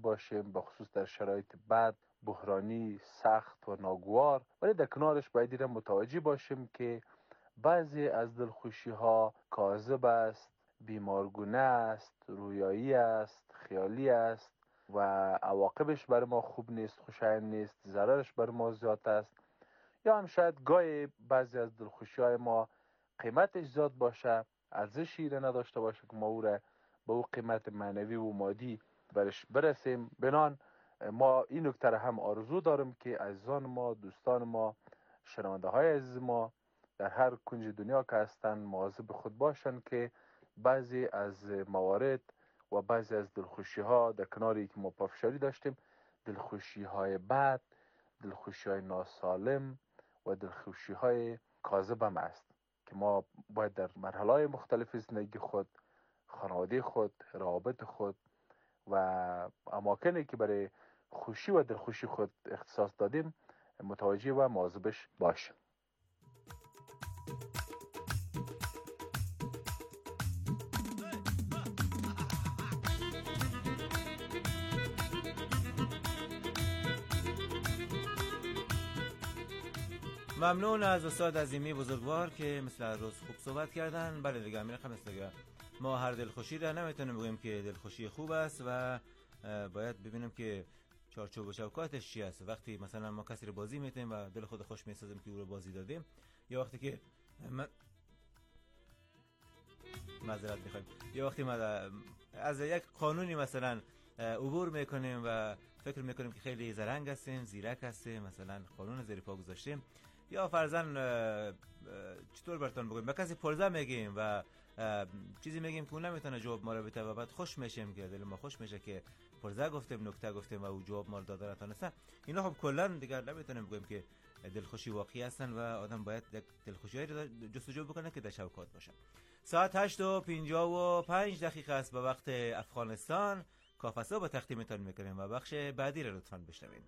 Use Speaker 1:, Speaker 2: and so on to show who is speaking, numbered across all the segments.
Speaker 1: باشیم، به خصوص در شرایط بد، بحرانی، سخت و ناگوار. ولی در کنارش باید دیره متوجه باشیم که بعضی از دلخوشی ها کاذب است، بیمارگونه است، رویایی است، خیالی است و عواقبش بر ما خوب نیست، خوشایند نیست، ضررش بر ما زیاد است. یا هم شاید گاهی بعضی از دلخوشی های ما قیمتش زیاد باشه، ارزشی را نداشته باشه که ما او را به او قیمت معنوی و مادی برش برسیم. بنان ما این نکته هم آرزو داریم که عزیزان ما، دوستان ما، شنونده های عزیز ما در هر کنج دنیا که هستند مواظب خود باشند که بعضی از موارد و بعضی از دلخوشی ها در کناری که ما پافشاری داشتیم، دلخوشی های بد، دلخوشی های ناسالم و دلخوشی های کاذب هم است که ما باید در مرحله مختلف زندگی خود، خانواده خود، روابط خود و اماکنی که برای خوشی و دلخوشی خود اختصاص دادیم متوجه و مواظبش باشیم.
Speaker 2: ممنون از استاد عظیمی بزرگوار که مثل هر روز خوب صحبت کردن. بله دیگه همین رقم است دیگه. ما هر دلخوشی را نمیتونیم بگیم که دلخوشی خوب است و باید ببینیم که چارچوب و چوکاتش چی است. وقتی مثلا ما کسی رو بازی میتیم و دل خود خوش میسازیم که او رو بازی دادیم، یا وقتی که معذرت میخوایم، یا وقتی ما از یک قانونی مثلا عبور میکنیم و فکر میکنیم که خیلی زرنگ هستیم، زیرک هستیم، مثلا قانون زیر پا گذاشتیم، یا فرضاً چطور براتون بگیم، به کسی پرزه میگیم و چیزی میگیم که اون نمیتونه جواب ما رو بده و بعد خوش میشیم که دل ما خوش میشه که پرزه گفتیم، نکته گفتیم و او جواب ما رو داده نتونسته. اینا خب کلا دیگه نمیتونیم بگیم که دلخوشی واقعی هستن و آدم باید دلخوشی‌هایی رو جستجو بکنه که در شوکات باشه. ساعت 8:55 است به وقت افغانستان. کافسا با تقدیمتان میکنیم و بخش بعدی رو لطفاً بشنوین.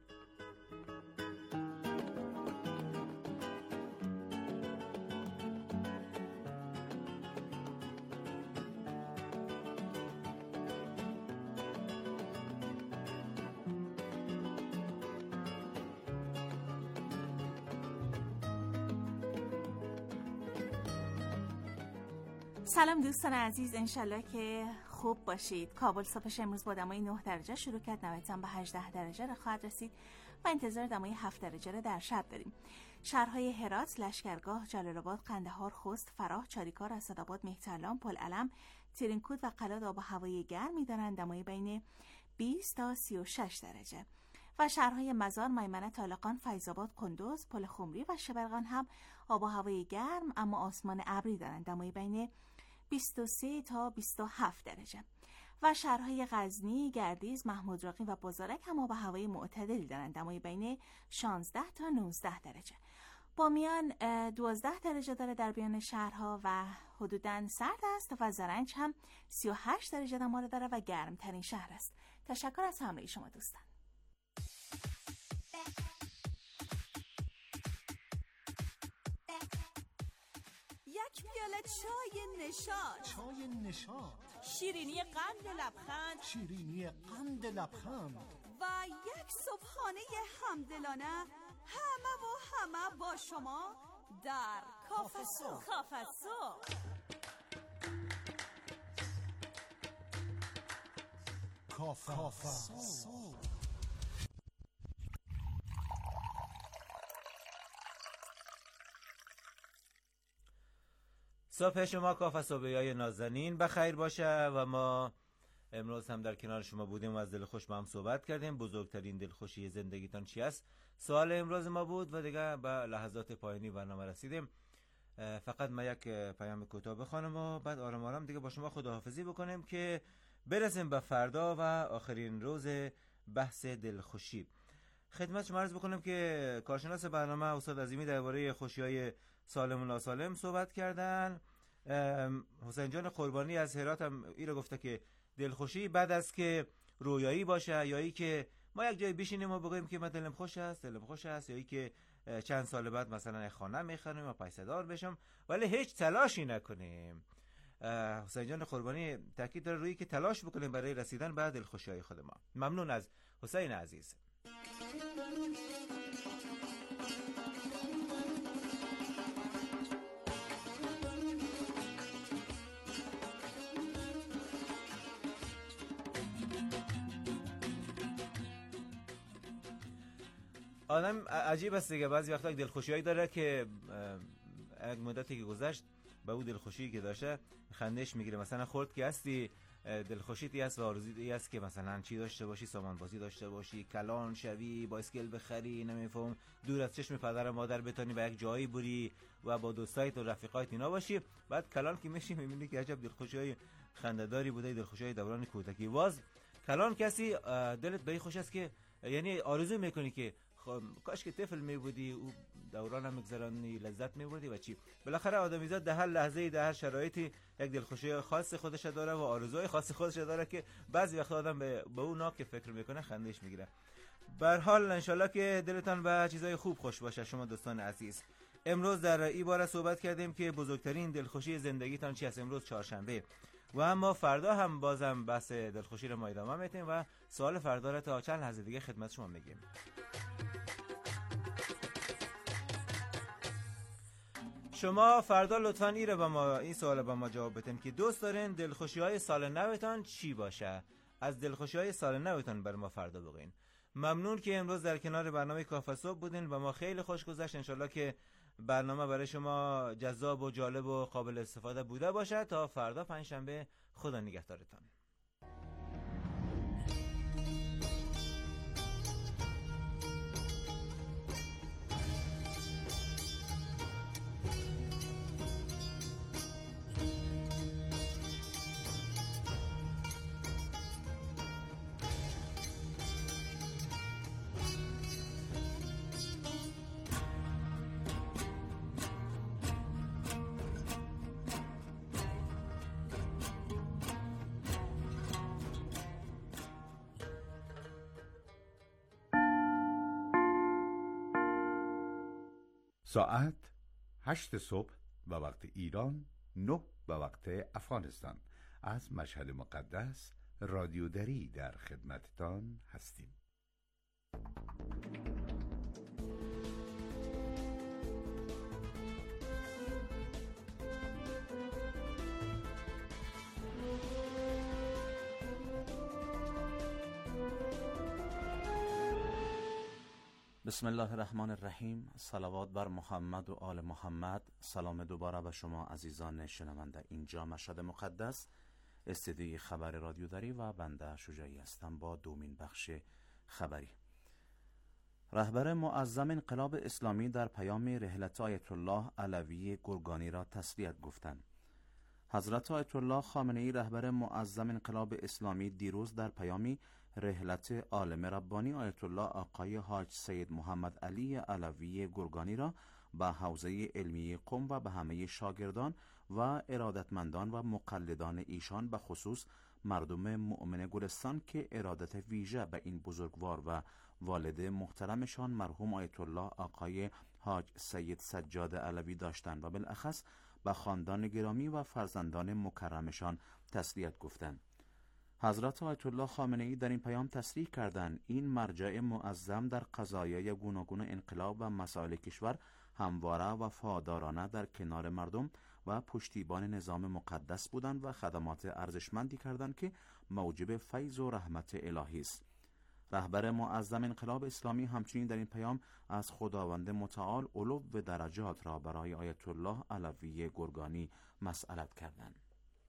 Speaker 3: سلام دوستان عزیز، انشالله که خوب باشید. کابل صبحش امروز با دمای 9 درجه شروع کرد، نهایتاً به 18 درجه را خواهد رسید و انتظار دمای 7 درجه را در شب داریم. شهرهای هرات، لشکرگاه، جلال‌آباد، قندهار، خوست، فراه، چاریکار، اسدآباد، مهترلام، پلعلم، ترینکود و قلات آب و هوای گرمی دارند، دمای بین 20 تا 36 درجه. و شهرهای مزار، میمنه، طالقان، فیض‌آباد، قندوز، پل خمری و شبرغان هم آب و هوای گرم اما آسمان ابری دارند، دمای بین 23 تا 27 درجه. و شهرهای غزنی، گردیز، محمود راقی و بازارک هم آب و هوای معتدلی دارند، دمای بین 16 تا 19 درجه. بامیان 12 درجه داره در بیان شهرها و حدوداً سرد است و زرنج هم 38 درجه دمار داره و گرمترین شهر است. تشکر از همراهی شما دوستان.
Speaker 4: یک پیاله چای نشاط،
Speaker 5: چای نشاط،
Speaker 4: شیرینی قند لبخند،
Speaker 5: شیرینی قند لبخند
Speaker 4: و یک صبحانه همدلانه، همه با شما در کافسو.
Speaker 5: کافسو.
Speaker 2: صبح شما کافسوبیای نازنین بخیر باشه و ما امروز هم در کنار شما بودیم و از دل خوش با هم صحبت کردیم. بزرگترین دلخوشی زندگیتان چی است؟ سوال امروز ما بود و دیگه به لحظات پایانی برنامه رسیدیم. فقط ما یک پیام کوتاه بخوانم و بعد آرام آرام دیگه با شما خداحافظی بکنیم که برسیم به فردا و آخرین روز بحث دلخوشی. خدمت شما عرض بکنم که کارشناس برنامه استاد عظیمی درباره خوشی‌های سالم و ناسالم صحبت کردن. حسین جان قربانی از هرات هم این رو گفته که دلخوشی بعد از که رویایی باشه، یا ای که ما یک جای بشینیم و بگیم که من دلم خوش است، یا ای که چند سال بعد مثلا خانه میخریم و پیسه‌دار بشم ولی هیچ تلاشی نکنیم. حسین جان قربانی تاکید داره روی که تلاش بکنیم برای رسیدن به دلخوشی‌های خود ما. ممنون از حسین عزیز. آدم عجیب است دیگه، بعضی وقتا دلخوشی‌هایی داره که یک مدتی که گذشت به اون دلخوشی که داشته خندش میگیره. مثلا خورد که هستی دلخوشیتی هست و آرزویی هست که مثلا چی داشته باشی، سامان بازی داشته باشی، کلان شوی، بایسکل بخری، نمیفهم دور از چشم پدر و مادر بتونی به یک جایی بری و با دوستایت و رفیقایت اینا باشی. بعد کلان که میشی میبینی که عجب دلخوشی‌های خنده‌داری بوده، دلخوشی‌های دوران کودکی. واز کلان کسی دلت به خوش است که یعنی آرزو میکنی که کاش که طفل می بودی و دوران هم میگذرانی، لذت می بردی و چی. بالاخره آدمیزاد در هر لحظه در هر شرایطی یک دلخوشی خاص خودش داره و آرزوهای خاص خودش داره که بعضی وقتا آدم به اونا که فکر میکنه خندش میگیره. به هر حال انشالله که دلتان به چیزای خوب خوش باشه. شما دوستان عزیز، امروز در این باره صحبت کردیم که بزرگترین دلخوشی زندگیتان چی است. امروز چهارشنبه و اما فردا هم بازم بحث دلخوشی رو ما ادامه میدیم و سوال فردا رو تا چند لحظه دیگه خدمت شما میگیم. شما فردا لطفاً این سوال با ما جواب بدین که دوست دارین دلخوشی‌های سال نوتان چی باشه. از دلخوشی‌های سال نوتان بر ما فردا بگین. ممنون که امروز در کنار برنامه کافه صبح بودین و ما خیلی خوش گذشت. انشالله که برنامه برای شما جذاب و جالب و قابل استفاده بوده باشه. تا فردا پنجشنبه، خدا نگهدارتان.
Speaker 6: ساعت 8 صبح به وقت ایران، 9 به وقت افغانستان. از مشهد مقدس رادیو دری در خدمتتان هستیم.
Speaker 7: بسم الله الرحمن الرحیم. صلوات بر محمد و آل محمد. سلام دوباره به شما عزیزان شنونده. اینجا مشهد مقدس، استدیوی خبر رادیو دری و بنده شجاعی هستم با دومین بخش خبری. رهبر معظم انقلاب اسلامی در پیام رحلت آیت الله علوی گرگانی را تسلیت گفتند. حضرت آیت الله خامنه‌ای رهبر معظم انقلاب اسلامی دیروز در پیامی رحلت عالم ربانی آیت الله آقای حاج سید محمد علی علوی گرگانی را به حوزه علمی قم و به همه شاگردان و ارادتمندان و مقلدان ایشان به خصوص مردم مؤمن گلستان که ارادت ویژه به این بزرگوار و والد محترمشان مرحوم آیت الله آقای حاج سید سجاد علوی داشتند و بالاخص به خاندان گرامی و فرزندان مکرمشان تسلیت گفتند. حضرت آیت الله خامنه‌ای در این پیام تصریح کردند این مرجع معظم در قضایای گوناگون انقلاب و مسائل کشور همواره و فادارانه در کنار مردم و پشتیبان نظام مقدس بودند و خدمات ارزشمندی کردند که موجب فیض و رحمت الهی است. رهبر معظم انقلاب اسلامی همچنین در این پیام از خداوند متعال علو و درجات را برای آیت الله علوی گرگانی مسئلت کردند.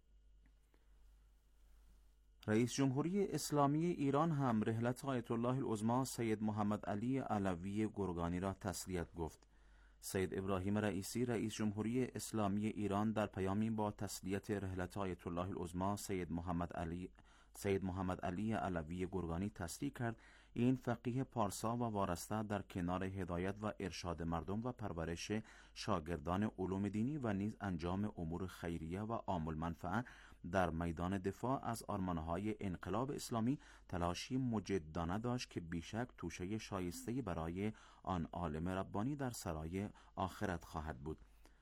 Speaker 7: رئیس جمهوری اسلامی ایران هم رحلت آیت الله العظمی سید محمد علی علوی گرگانی را تسلیت گفت. سید ابراهیم رئیسی رئیس جمهوری اسلامی ایران در پیامی با تسلیت رحلت آیت الله العظمی سید محمد علی علوی گرگانی تصریح کرد این فقیه پارسا و وارسته در کنار هدایت و ارشاد مردم و پرورش شاگردان علوم دینی و نیز انجام امور خیریه و عام المنفعه در میدان دفاع از آرمانهای انقلاب اسلامی تلاشی مجدانه داشت که بیشک توشه شایسته برای آن عالم ربانی در سرای آخرت خواهد بود.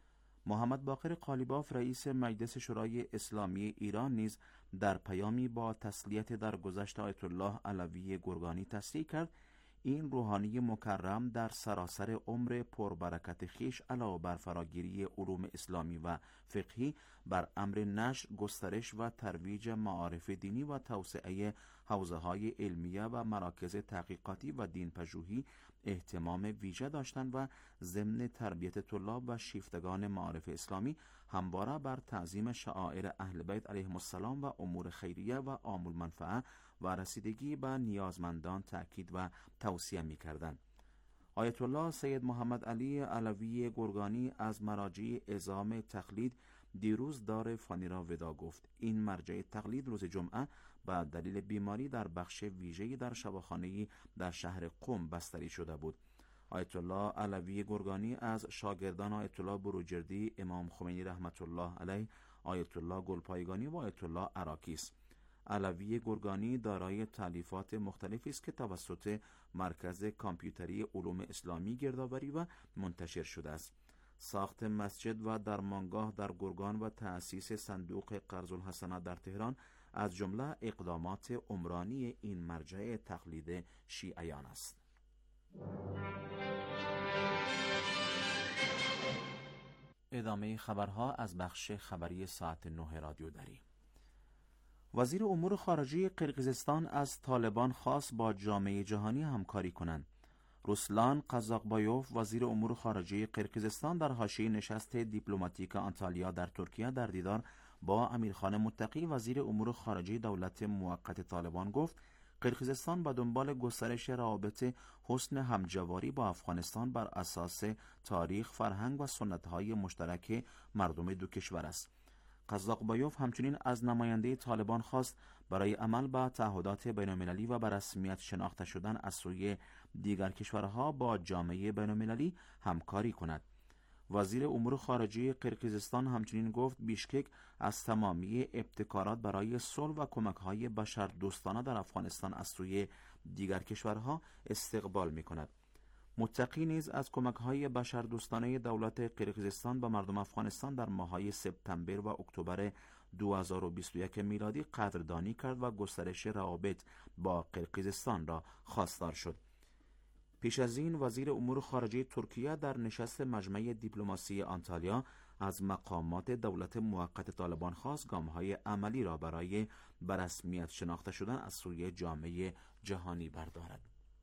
Speaker 7: محمد باقر قالیباف رئیس مجلس شورای اسلامی ایران نیز در پیامی با تسلیت در گذشت آیت الله علوی گرگانی تصریح کرد این روحانی مکرم در سراسر عمر پربرکت خیش علاوه بر فراگیری علوم اسلامی و فقهی بر امر نشر، گسترش و ترویج معارف دینی و توسعه حوزه‌های علمیه و مراکز تحقیقاتی و دین پژوهی اهتمام ویژه داشتند و ضمن تربیت طلاب و شیفتگان معارف اسلامی همواره بر تعظیم شعائر اهل بیت علیهم السلام و امور خیریه و عام المنفعه و رسیدگی به نیازمندان تأکید و توصیه می‌کردند. آیت الله سید محمد علی علوی گرگانی از مراجع عظام تقلید دیروز دار فانی را ودا گفت. این مرجع تقلید روز جمعه به دلیل بیماری در بخش ویژه‌ای در شفاخانه‌ای در شهر قم بستری شده بود. آیت الله علوی گرگانی از شاگردان آیت الله بروجردی، امام خمینی رحمت الله علیه، آیت الله گلپایگانی و آیت الله عراقی است. علوی گرگانی دارای تالیفات مختلفی است که توسط مرکز کامپیوتری علوم اسلامی گردآوری و منتشر شده است. ساخت مسجد و درمانگاه در گرگان و تأسیس صندوق قرض الحسنات در تهران از جمله اقدامات عمرانی این مرجع تقلید شیعیان است. ادامه خبرها از بخش خبری ساعت 9 رادیو دری. وزیر امور خارجه قرقیزستان از طالبان خواست با جامعه جهانی همکاری کنند. روسلان قزاقبایوف وزیر امور خارجه قرقیزستان در حاشیه نشست دیپلماتیک آنتالیا در ترکیه در دیدار با امیرخان متقی وزیر امور خارجه دولت موقت طالبان گفت قرقیزستان به دنبال گسترش روابط حسن همجواری با افغانستان بر اساس تاریخ، فرهنگ و سنت‌های مشترک مردم دو کشور است. قزاقبایوف همچنین از نماینده طالبان خواست برای عمل به تعهدات بین‌المللی و به رسمیت شناخته شدن از سوی دیگر کشورها با جامعه بین‌المللی همکاری کند. وزیر امور خارجه قرقیزستان همچنین گفت بیشکک از تمامی ابتکارات برای صلح و کمک‌های بشردوستانه در افغانستان از سوی دیگر کشورها استقبال می‌کند. متقی نیز از کمک‌های بشردوستانه دولت قرقیزستان به مردم افغانستان در ماه‌های سپتامبر و اکتبر 2021 میلادی قدردانی کرد و گسترش روابط با قرقیزستان را خواستار شد. پیش از این وزیر امور خارجه ترکیه در نشست مجمع دیپلماسی آنتالیا از مقامات دولت موقت طالبان خواست گام‌های عملی را برای به رسمیت شناخته شدن از سوی جامعه جهانی بردارد.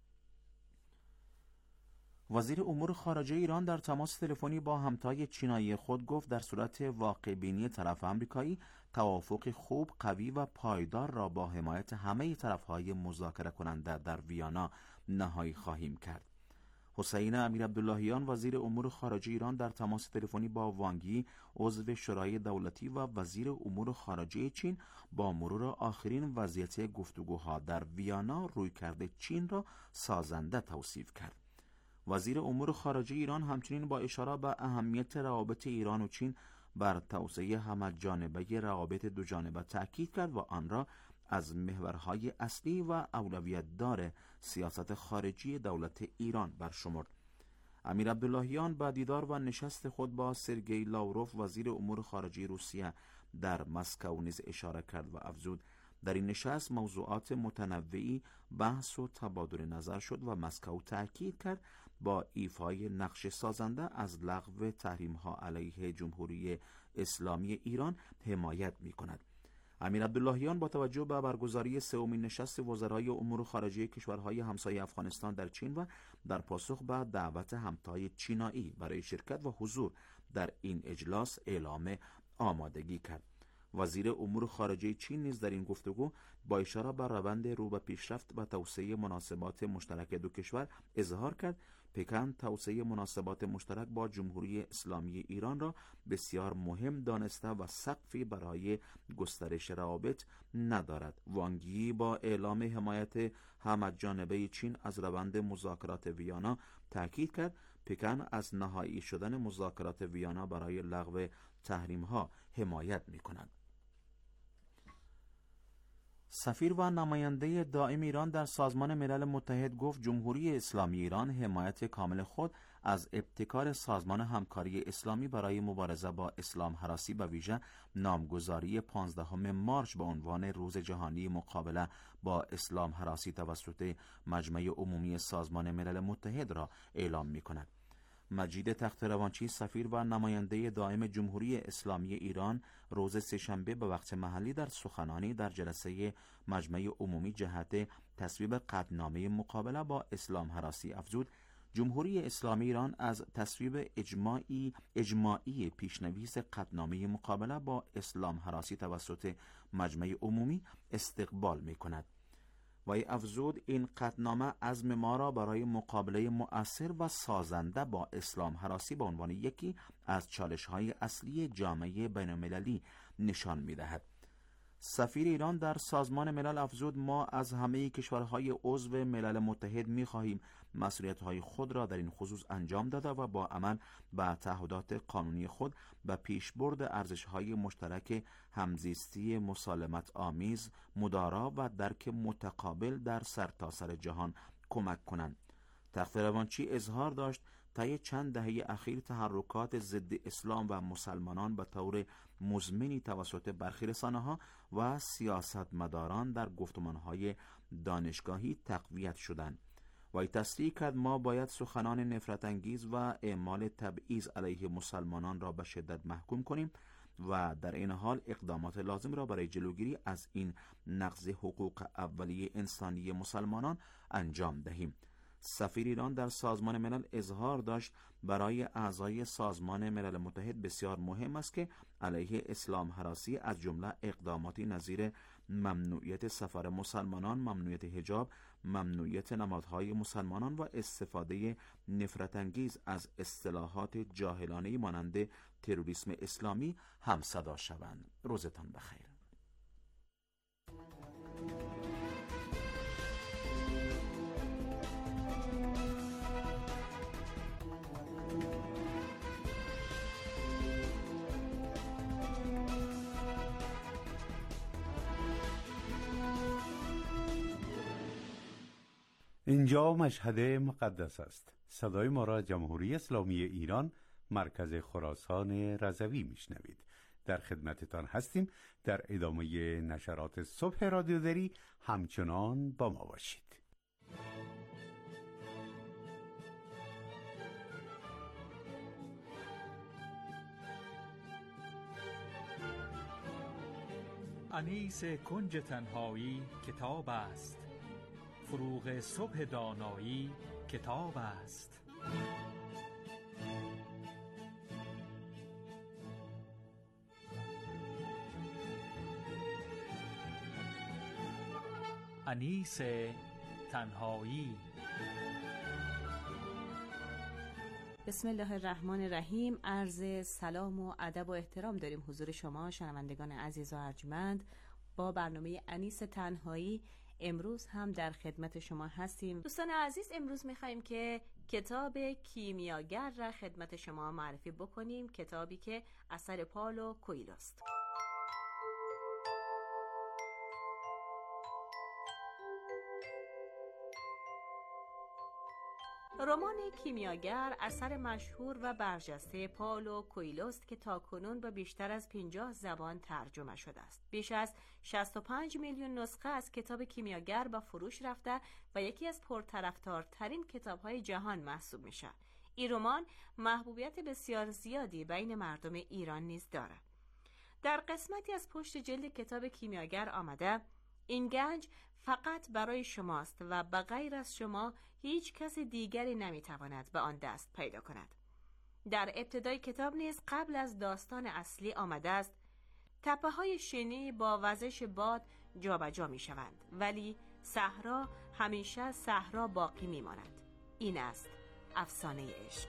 Speaker 7: وزیر امور خارجه ایران در تماس تلفنی با همتای چینایی خود گفت در صورت واقع بینی طرف آمریکایی توافق خوب، قوی و پایدار را با حمایت همه طرف‌های مذاکره کننده در ویانا نهایی خواهیم کرد. حسین امیر عبداللهیان وزیر امور خارجه ایران در تماس تلفنی با وانگ یی عضو شورای دولتی و وزیر امور خارجه چین با مرور آخرین وضعیت گفتگوها در ویانا رویکرد چین را سازنده توصیف کرد. وزیر امور خارجه ایران همچنین با اشاره به اهمیت روابط ایران و چین بر توسعه همه‌جانبه روابط دو جانبه تأکید کرد و آن را از محورهای اصلی و اولویت دار سیاست خارجی دولت ایران برشمرد. امیر عبداللهیان با دیدار و نشست خود با سرگئی لاوروف وزیر امور خارجه روسیه در مسکو نیز اشاره کرد و افزود در این نشست موضوعات متنوعی بحث و تبادل نظر شد و مسکو تأکید کرد با ایفای نقش سازنده از لغو تحریم‌ها علیه جمهوری اسلامی ایران حمایت می‌کند. امیر عبداللهیان با توجه به برگزاری سومین نشست وزرای امور خارجه کشورهای همسایه افغانستان در چین و در پاسخ به دعوت همتای چینایی برای شرکت و حضور در این اجلاس اعلام آمادگی کرد. وزیر امور خارجه چین نیز در این گفتگو با اشاره بر روند رو به پیشرفت و توسعه مناسبات مشترک دو کشور اظهار کرد پکن توسعه مناسبات مشترک با جمهوری اسلامی ایران را بسیار مهم دانسته و سقفی برای گسترش روابط ندارد. وانگ یی با اعلام حمایت همه‌جانبه چین از روند مذاکرات ویانا تاکید کرد پکن از نهایی شدن مذاکرات ویانا برای لغو تحریم‌ها حمایت می‌کند. سفیر و نماینده دائم ایران در سازمان ملل متحد گفت جمهوری اسلامی ایران حمایت کامل خود از ابتکار سازمان همکاری اسلامی برای مبارزه با اسلام هراسی به ویژه نامگذاری 15 مارچ به عنوان روز جهانی مقابله با اسلام هراسی توسط مجمع عمومی سازمان ملل متحد را اعلام می‌کند. مجید تخت‌روانچی سفیر و نماینده دائم جمهوری اسلامی ایران روز سه‌شنبه به وقت محلی در سخنانی در جلسه مجمع عمومی جهت تصویب قطعنامه مقابله با اسلام هراسی افزود جمهوری اسلامی ایران از تصویب اجماعی پیشنویس قطعنامه مقابله با اسلام هراسی توسط مجمع عمومی استقبال می‌کند. وی افزود این قطعنامه عزم ما را برای مقابله مؤثر و سازنده با اسلام هراسی به عنوان یکی از چالش‌های اصلی جامعه بین‌المللی نشان می‌دهد. سفیر ایران در سازمان ملل افزود ما از همه کشورهای عضو ملل متحد می‌خواهیم مسئولیت‌های خود را در این خصوص انجام داده و با عمل به تعهدات قانونی خود به پیشبرد ارزش‌های مشترک همزیستی مسالمت آمیز، مدارا و درک متقابل در سرتاسر جهان کمک کنند. تخت‌روانچی اظهار داشت طی چند دهه اخیر تحرکات ضد اسلام و مسلمانان به طور مزمنی توسط برخی رسانه‌ها و سیاستمداران در گفتمان‌های دانشگاهی تقویت شدند. وی تصریح کرد ما باید سخنان نفرت انگیز و اعمال تبعیض علیه مسلمانان را به شدت محکوم کنیم و در این حال اقدامات لازم را برای جلوگیری از این نقض حقوق اولیه انسانی مسلمانان انجام دهیم. سفیر ایران در سازمان ملل اظهار داشت برای اعضای سازمان ملل متحد بسیار مهم است که علیه اسلام هراسی از جمله اقداماتی نظیر ممنوعیت سفر مسلمانان، ممنوعیت حجاب، ممنوعیت نمادهای مسلمانان و استفاده نفرت انگیز از اصطلاحات جاهلانه مانند تروریسم اسلامی همصدا شوند. روزتان بخیر.
Speaker 6: اینجا مشهد مقدس است. صدای ما را جمهوری اسلامی ایران مرکز خراسان رضوی میشنوید. در خدمتتان هستیم. در ادامه نشرات صبح رادیودری همچنان با ما باشید.
Speaker 8: انیس کنج تنهایی کتاب است، فروغ صبح دانایی کتاب است. انیس تنهایی.
Speaker 9: بسم الله الرحمن الرحیم. عرض سلام و ادب و احترام داریم حضور شما شنوندگان عزیز و ارجمند با برنامه انیس تنهایی. امروز هم در خدمت شما هستیم. دوستان عزیز، امروز می‌خوایم که کتاب کیمیاگر را خدمت شما معرفی بکنیم، کتابی که اثر پائولو کوئلو است. رمان کیمیاگر اثر مشهور و برجسته پائولو کوئلو است که تاکنون به بیشتر از 50 زبان ترجمه شده است. بیش از 65 میلیون نسخه از کتاب کیمیاگر به فروش رفته و یکی از پرطرفدارترین کتاب‌های جهان محسوب میشه. این رمان محبوبیت بسیار زیادی بین مردم ایران نیز دارد. در قسمتی از پشت جلد کتاب کیمیاگر آمده: این گنج فقط برای شماست و بغیر از شما هیچ کس دیگری نمیتواند به آن دست پیدا کند. در ابتدای کتاب نیز قبل از داستان اصلی آمده است: تپه‌های شنی با وزش باد جابجا میشوند، ولی صحرا همیشه صحرا باقی میماند. این است افسانه عشق.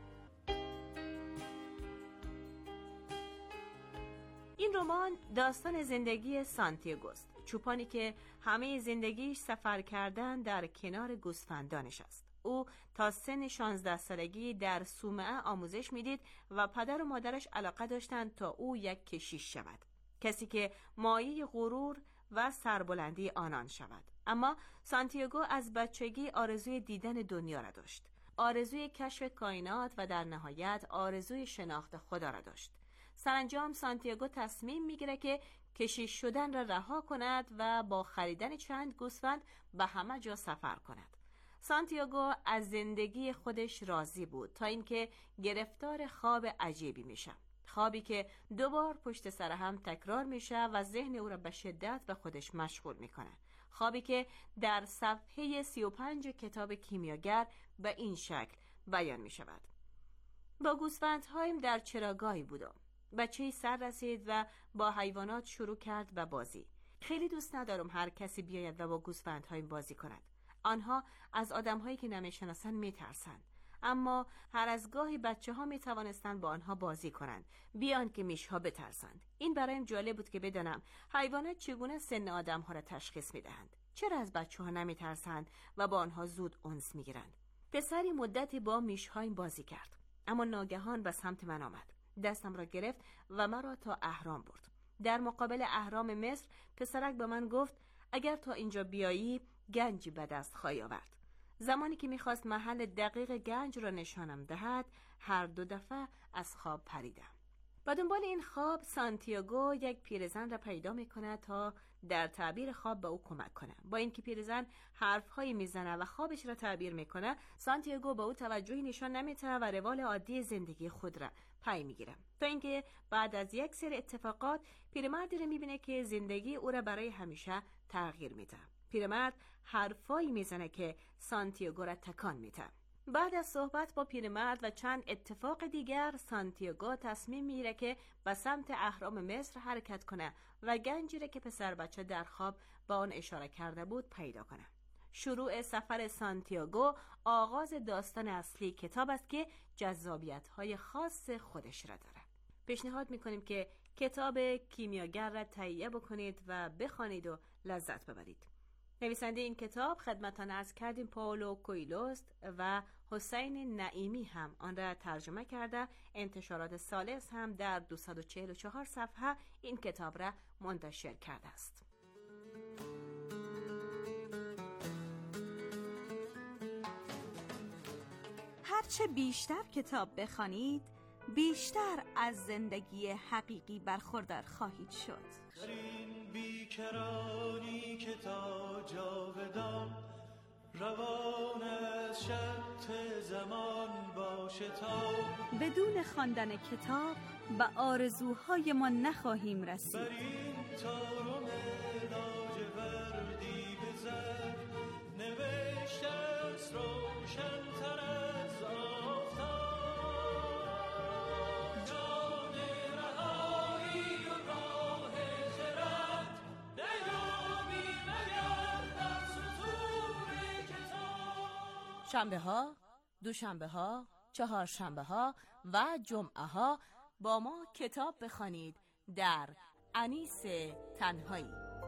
Speaker 9: این رمان داستان زندگی سانتیاگوست، چوپانی که همه زندگیش سفر کردن در کنار گوسفندانش است. او تا سن 16 سالگی در صومعه آموزش میدید و پدر و مادرش علاقه داشتند تا او یک کشیش شود، کسی که مایه غرور و سربلندی آنان شود. اما سانتیاگو از بچگی آرزوی دیدن دنیا را داشت، آرزوی کشف کائنات و در نهایت آرزوی شناخت خدا را داشت. سرانجام سانتیاگو تصمیم میگیره که کشیش شدن را رها کند و با خریدن چند گوسفند به همه جا سفر کند. سانتیاگو از زندگی خودش راضی بود تا اینکه گرفتار خواب عجیبی میشه، خوابی که 2 بار پشت سر هم تکرار میشه و ذهن او را به شدت به خودش مشغول میکنه. خوابی که در صفحه 35 کتاب کیمیاگر به این شکل بیان میشود: با گوسفندهایم در چراگاهی بودم. بچه‌ای سر رسید و با حیوانات شروع کرد به بازی. خیلی دوست ندارم هر کسی بیاید و با گوسفندهایم بازی کند. آنها از آدم‌هایی که نمی‌شناسند می‌ترسند. اما هر از گاهی بچه‌ها می‌توانستند با آنها بازی کنند بیان که میش‌ها بترسند. این برایم جالب بود که بدانم حیوانات چگونه سن آدم‌ها را تشخیص می‌دهند. چرا از بچه‌ها نمی‌ترسند و با آنها زود انس می‌گیرند؟ پسری مدتی با میش‌هایم بازی کرد، اما ناگهان به سمت من آمد. دستم را گرفت و مرا تا اهرام برد. در مقابل اهرام مصر پسرک به من گفت اگر تا اینجا بیایی گنجی به دست خواهی آورد. زمانی که میخواست محل دقیق گنج را نشانم دهد، هر 2 دفعه از خواب پریدم. با دنبال این خواب سانتیاگو یک پیرزن را پیدا میکنه تا در تعبیر خواب به او کمک کنه. با اینکه پیرزن حرفهایی میزنه و خوابش را تعبیر میکنه، سانتیاگو به او توجهی نشان نمیده و روال عادی زندگی خود را پی میگیره، تا اینکه بعد از یک سری اتفاقات پیرمردی را میبینه که زندگی او را برای همیشه تغییر میده. پیرمرد حرفایی میزنه که سانتیاگو را تکان میده. بعد از صحبت با پیرمرد و چند اتفاق دیگر، سانتیاگو تصمیم میگیره که به سمت اهرام مصر حرکت کنه و گنجی را که پسر بچه در خواب با آن اشاره کرده بود پیدا کنه. شروع سفر سانتیاگو آغاز داستان اصلی کتاب است که جذابیت‌های خاص خودش را داره. پیشنهاد میکنیم که کتاب کیمیاگر را تهیه بکنید و بخوانید و لذت ببرید. نویسنده این کتاب خدمتان عرض کردیم پائولو کویلوست و حسین نعیمی هم آن را ترجمه کرده. انتشارات ثالث هم در 244 صفحه این کتاب را منتشر کرده است.
Speaker 4: هرچه بیشتر کتاب بخوانید، بیشتر از زندگی حقیقی برخوردار خواهید شد.
Speaker 10: در این بیکرانی که تا جاودان روان از شط زمان باشه تا
Speaker 4: بدون خواندن کتاب به آرزوهای ما نخواهیم رسید.
Speaker 10: بر این تارم لاجوردی بزن نوشته است روشن‌تر از آفتاب. جان رهایی و راه خرد نیابی مگر در سطور کتاب.
Speaker 9: شنبه ها، دوشنبه ها، چهارشنبه ها و جمعه ها با ما کتاب بخوانید در انیس تنهایی.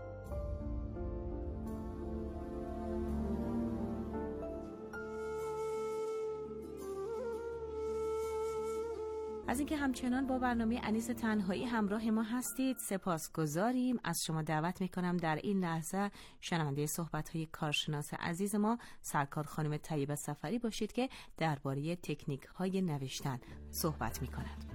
Speaker 9: از اینکه همچنان با برنامه انیس تنهایی همراه ما هستید سپاسگزاریم. از شما دعوت میکنم در این لحظه شنونده صحبت‌های کارشناس عزیز ما سرکار خانم طیبه سفری باشید که درباره تکنیک‌های نوشتن صحبت می‌کند.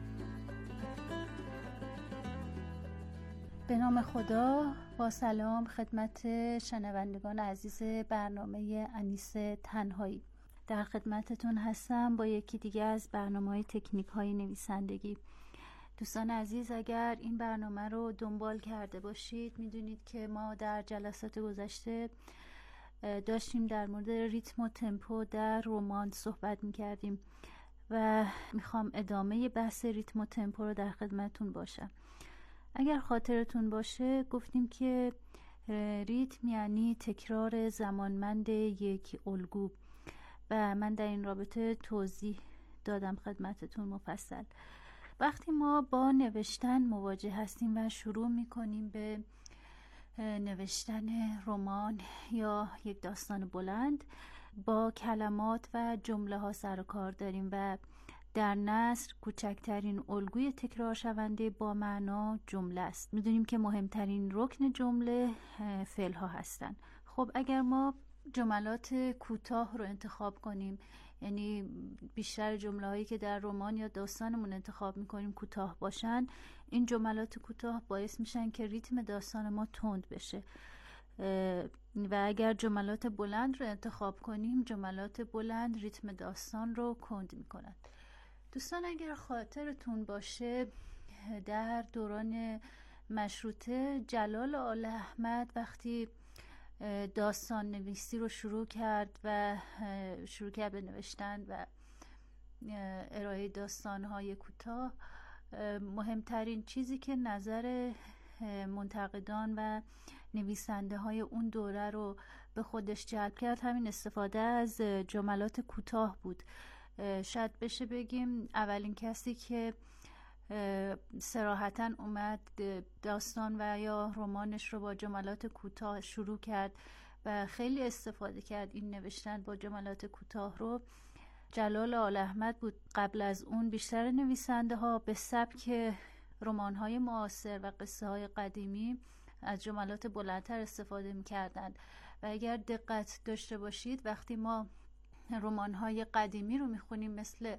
Speaker 11: به نام خدا، با سلام خدمت شنوندگان عزیز برنامه انیس تنهایی. در خدمتتون هستم با یکی دیگه از برنامه‌های تکنیک‌های نویسندگی. دوستان عزیز، اگر این برنامه رو دنبال کرده باشید میدونید که ما در جلسات گذشته داشتیم در مورد ریتم و تمپو در رمان صحبت می‌کردیم و میخوام ادامه بحث ریتم و تمپو رو در خدمتتون باشم. اگر خاطرتون باشه گفتیم که ریتم یعنی تکرار زمانمند یک الگو و من در این رابطه توضیح دادم خدمتتون مفصل. وقتی ما با نوشتن مواجه هستیم و شروع میکنیم به نوشتن رمان یا یک داستان بلند، با کلمات و جمله ها سر و کار داریم و در نثر کوچکترین الگوی تکرار شونده با معنا جمله است. میدونیم که مهمترین رکن جمله فعل ها هستند. خب اگر ما جملات کوتاه رو انتخاب کنیم، یعنی بیشتر جمله هایی که در رمان یا داستانمون انتخاب میکنیم کوتاه باشن، این جملات کوتاه باعث میشن که ریتم داستان ما تند بشه. و اگر جملات بلند رو انتخاب کنیم، جملات بلند ریتم داستان رو کند میکنن. دوستان اگر خاطرتون باشه، در دوران مشروطه جلال آل احمد وقتی داستان نویسی رو شروع کرد به نوشتن و ارائه داستان‌های کوتاه، مهمترین چیزی که نظر منتقدان و نویسنده های اون دوره رو به خودش جلب کرد همین استفاده از جملات کوتاه بود. شاید بشه بگیم اولین کسی که صراحتاً اومد داستان و یا رمانش رو با جملات کوتاه شروع کرد و خیلی استفاده کرد این نوشتن با جملات کوتاه رو، جلال آل احمد بود. قبل از اون بیشتر نویسنده ها به سبک رمان‌های معاصر و قصه های قدیمی از جملات بلندتر استفاده می‌کردند. و اگر دقت داشته باشید وقتی ما رمان‌های قدیمی رو می‌خونیم، مثل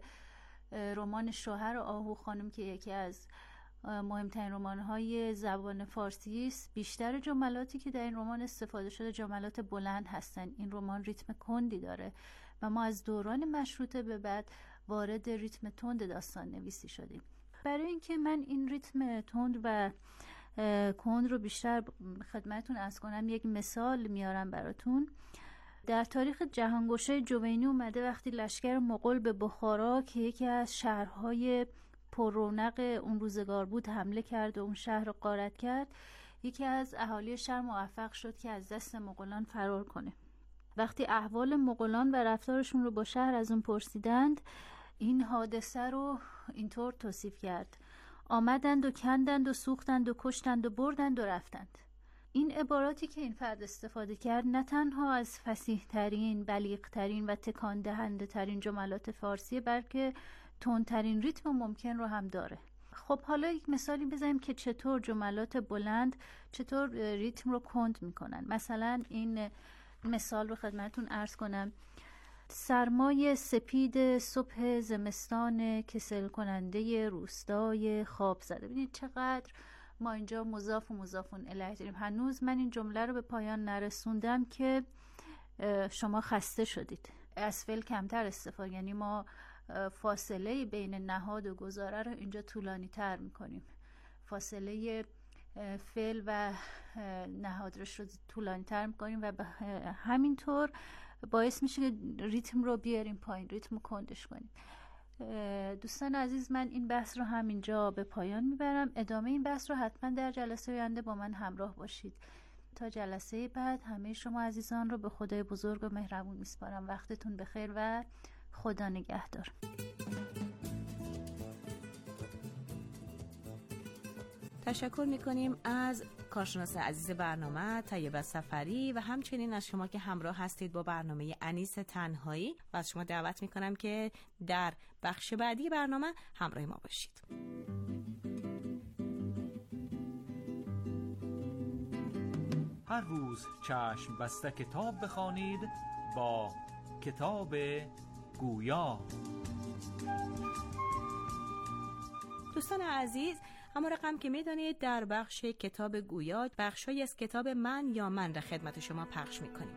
Speaker 11: رمان شوهر آهو خانم که یکی از مهمترین رمان‌های زبان فارسی است، بیشتر جملاتی که در این رمان استفاده شده جملات بلند هستند. این رمان ریتم کندی داره و ما از دوران مشروطه به بعد وارد ریتم تند داستان نویسی شدیم. برای اینکه من این ریتم تند و کند رو بیشتر خدمتتون عرض کنم، یک مثال میارم براتون. در تاریخ جهانگشای جوینی اومده وقتی لشکر مغول به بخارا که یکی از شهرهای پر رونق اون روزگار بود حمله کرد و اون شهر رو غارت کرد، یکی از اهالی شهر موفق شد که از دست مغولان فرار کنه. وقتی احوال مغولان و رفتارشون رو با شهر از اون پرسیدند، این حادثه رو اینطور توصیف کرد: آمدند و کندند و سوختند و کشتند و بردند و رفتند. این عباراتی که این فرد استفاده کرد نه تنها از فصیح ترین، بلیغ ترین و تکان دهنده ترین جملات فارسی، بلکه تندترین ریتم ممکن رو هم داره. خب حالا یک مثالی بزنیم که چطور جملات بلند چطور ریتم رو کند میکنن. مثلا این مثال رو خدمتتون عرض کنم: سرمای سپید صبح زمستان کسل کننده روستای خواب زده. ببینید چقدر ما اینجا مضاف و مضافون الیه داریم. هنوز من این جمله رو به پایان نرسوندم که شما خسته شدید. از فعل کمتر استفاده، یعنی ما فاصله بین نهاد و گزاره رو اینجا طولانی تر میکنیم. فاصله فعل و نهادش رو طولانی تر میکنیم و همینطور باعث میشه که ریتم رو بیاریم پایین، ریتم رو کندش کنیم. دوستان عزیز، من این بحث رو همینجا به پایان میبرم. ادامه این بحث رو حتما در جلسه آینده با من همراه باشید. تا جلسه بعد همه شما عزیزان رو به خدای بزرگ و مهربون میسپارم. وقتتون بخیر و خدا نگهدار.
Speaker 9: تشکر میکنیم از کارشناس عزیز برنامه طیبه سفری و همچنین از شما که همراه هستید با برنامه انیس تنهایی و از شما دعوت میکنم که در بخش بعدی برنامه همراه ما باشید.
Speaker 8: هر روز چشم بسته کتاب بخوانید با کتاب گویا.
Speaker 9: دوستان عزیز، اما رقم که میدانید در بخش کتاب گویا بخشی از کتاب من یا من را خدمت شما پخش میکنیم.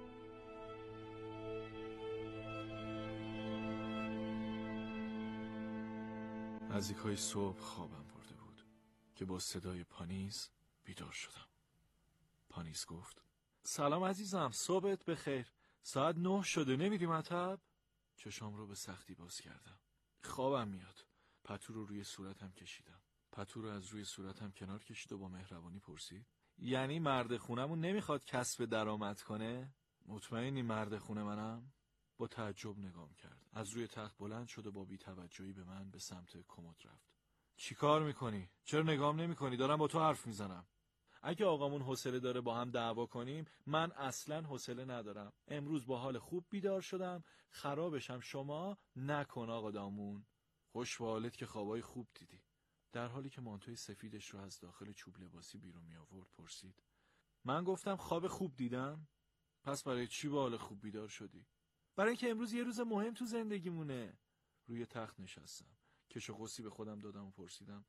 Speaker 12: نزدیکای صبح خوابم برده بود که با صدای پانیز بیدار شدم. پانیز گفت: سلام عزیزم، صبحت بخیر. ساعت 9 شده، نمیری مطب؟ چشام رو به سختی باز کردم. خوابم میاد. پتو رو روی صورتم کشیدم. پتو رو از روی صورتم کنار کشید و با مهربانی پرسید: یعنی مرد خونمون نمیخواد کسب درآمد کنه؟ مطمئنی مرد خونه منم؟ با تعجب نگام کرد. از روی تخت بلند شد و با بی‌توجهی به من به سمت کمد رفت. چی کار میکنی؟ چرا نگام نمیکنی؟ دارم با تو حرف میزنم. اگه آقامون حوصله داره با هم دعوا کنیم، من اصلاً حوصله ندارم. امروز با حال خوب بیدار شدم، خرابشم شما نکن آقا دامون. خوش به حالت که خوابای خوب دیدی. در حالی که مانتوی سفیدش رو از داخل چوب لباسی بیرون می آورد پرسید. من گفتم خواب خوب دیدم؟ پس برای چی با حال خوب بیدار شدی؟ برای اینکه امروز یه روز مهم تو زندگیمونه. روی تخت نشستم. کش و قوسی به خودم دادم و پرسیدم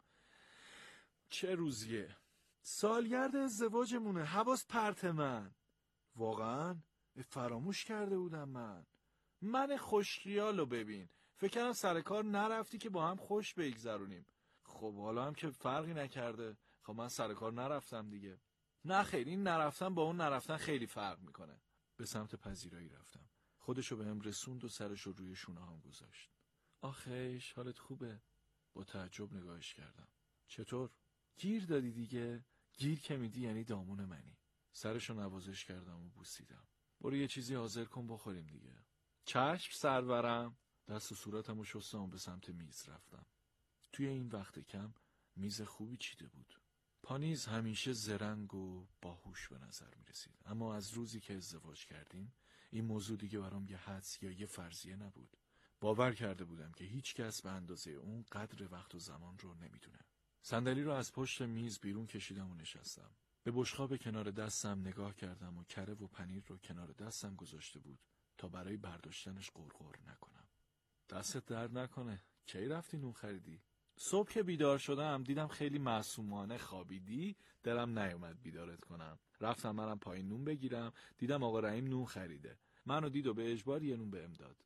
Speaker 12: چه روزیه؟ سالگرد ازدواجمونه. حواس پرت من. واقعا؟ فراموش کرده بودم من خوشخیالو ببین. فکر کردم سر کار نرفتی که با هم خوش بگذرونیم. خب حالا هم که فرقی نکرده. خب من سر کار نرفتم دیگه. نه خیر، این نرفتن با اون نرفتن خیلی فرق میکنه. به سمت پذیرایی رفتم. خودشو به هم رسوند و سرشو روی شونه هم گذاشت. آخیش حالت خوبه؟ با تعجب نگاهش کردم. چطور؟ گیر دادی دیگه؟ گیر که میدی یعنی دامون منی. سرشو نوازش کردم و بوسیدم. برو یه چیزی حاضر کن بخوریم دیگه. چشم سرورم. دست و صورتم رو شستم و به سمت میز رفتم. توی این وقت کم میز خوبی چیده بود. پانیز همیشه زرنگ و باهوش به نظر می رسید. اما از روزی که ازدواج کردیم این موضوع دیگه برام یه حدس یا یه فرضیه نبود. باور کرده بودم که هیچ کس به اندازه اون قدر وقت و زمان رو نمیدونه. صندلی رو از پشت میز بیرون کشیدم و نشستم. به بشقاب کنار دستم نگاه کردم و کره و پنیر رو کنار دستم گذاشته بود تا برای برداشتنش غرغر نکنم. دستت درد نکنه. کی رفتی نون خریدی؟ صبح که بیدار شدم دیدم خیلی معصومانه خوابیدی. دلم نیومد بیدارت کنم. رفتم منم پایین نون بگیرم. دیدم آقا رحیم نون خریده. منو دید و به اجبار یه نون بهم داد.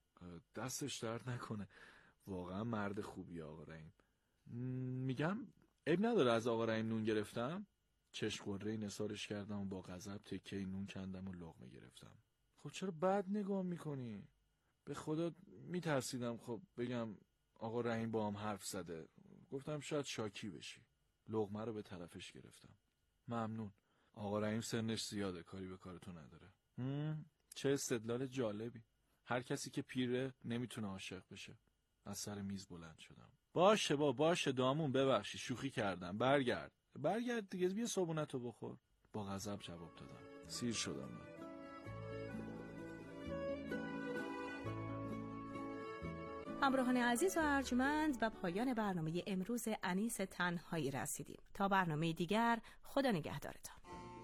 Speaker 12: دستش درد نکنه. واقعا مرد خوبی آقا رحیم. میگم عیب نداره از آقا رحیم نون گرفتم. چشم قره‌ای نثارش کردم و با غضب تکه نون کندم و لقمه گرفتم. خب چرا بد نگاه میکنی؟ به خدا میترسیدم خب بگم آقا رحیم با هم حرف زده. گفتم شاید شاکی بشی. لقمه رو به طرفش گرفتم. ممنون. آقا رحیم سنش زیاده، کاری به کارتو نداره. چه استدلال جالبی. هر کسی که پیره نمیتونه عاشق بشه. از سر میز بلند شدم. باشه دامون، ببخشی شوخی کردم. برگرد دیگه، بیا صبحونتو بخور. با غضب جواب دادم. سیر شدم من.
Speaker 9: همراهان عزیز و ارجمند، و پایان برنامه امروز انیس تنهایی رسیدیم. تا برنامه دیگر، خدا نگهدارتان.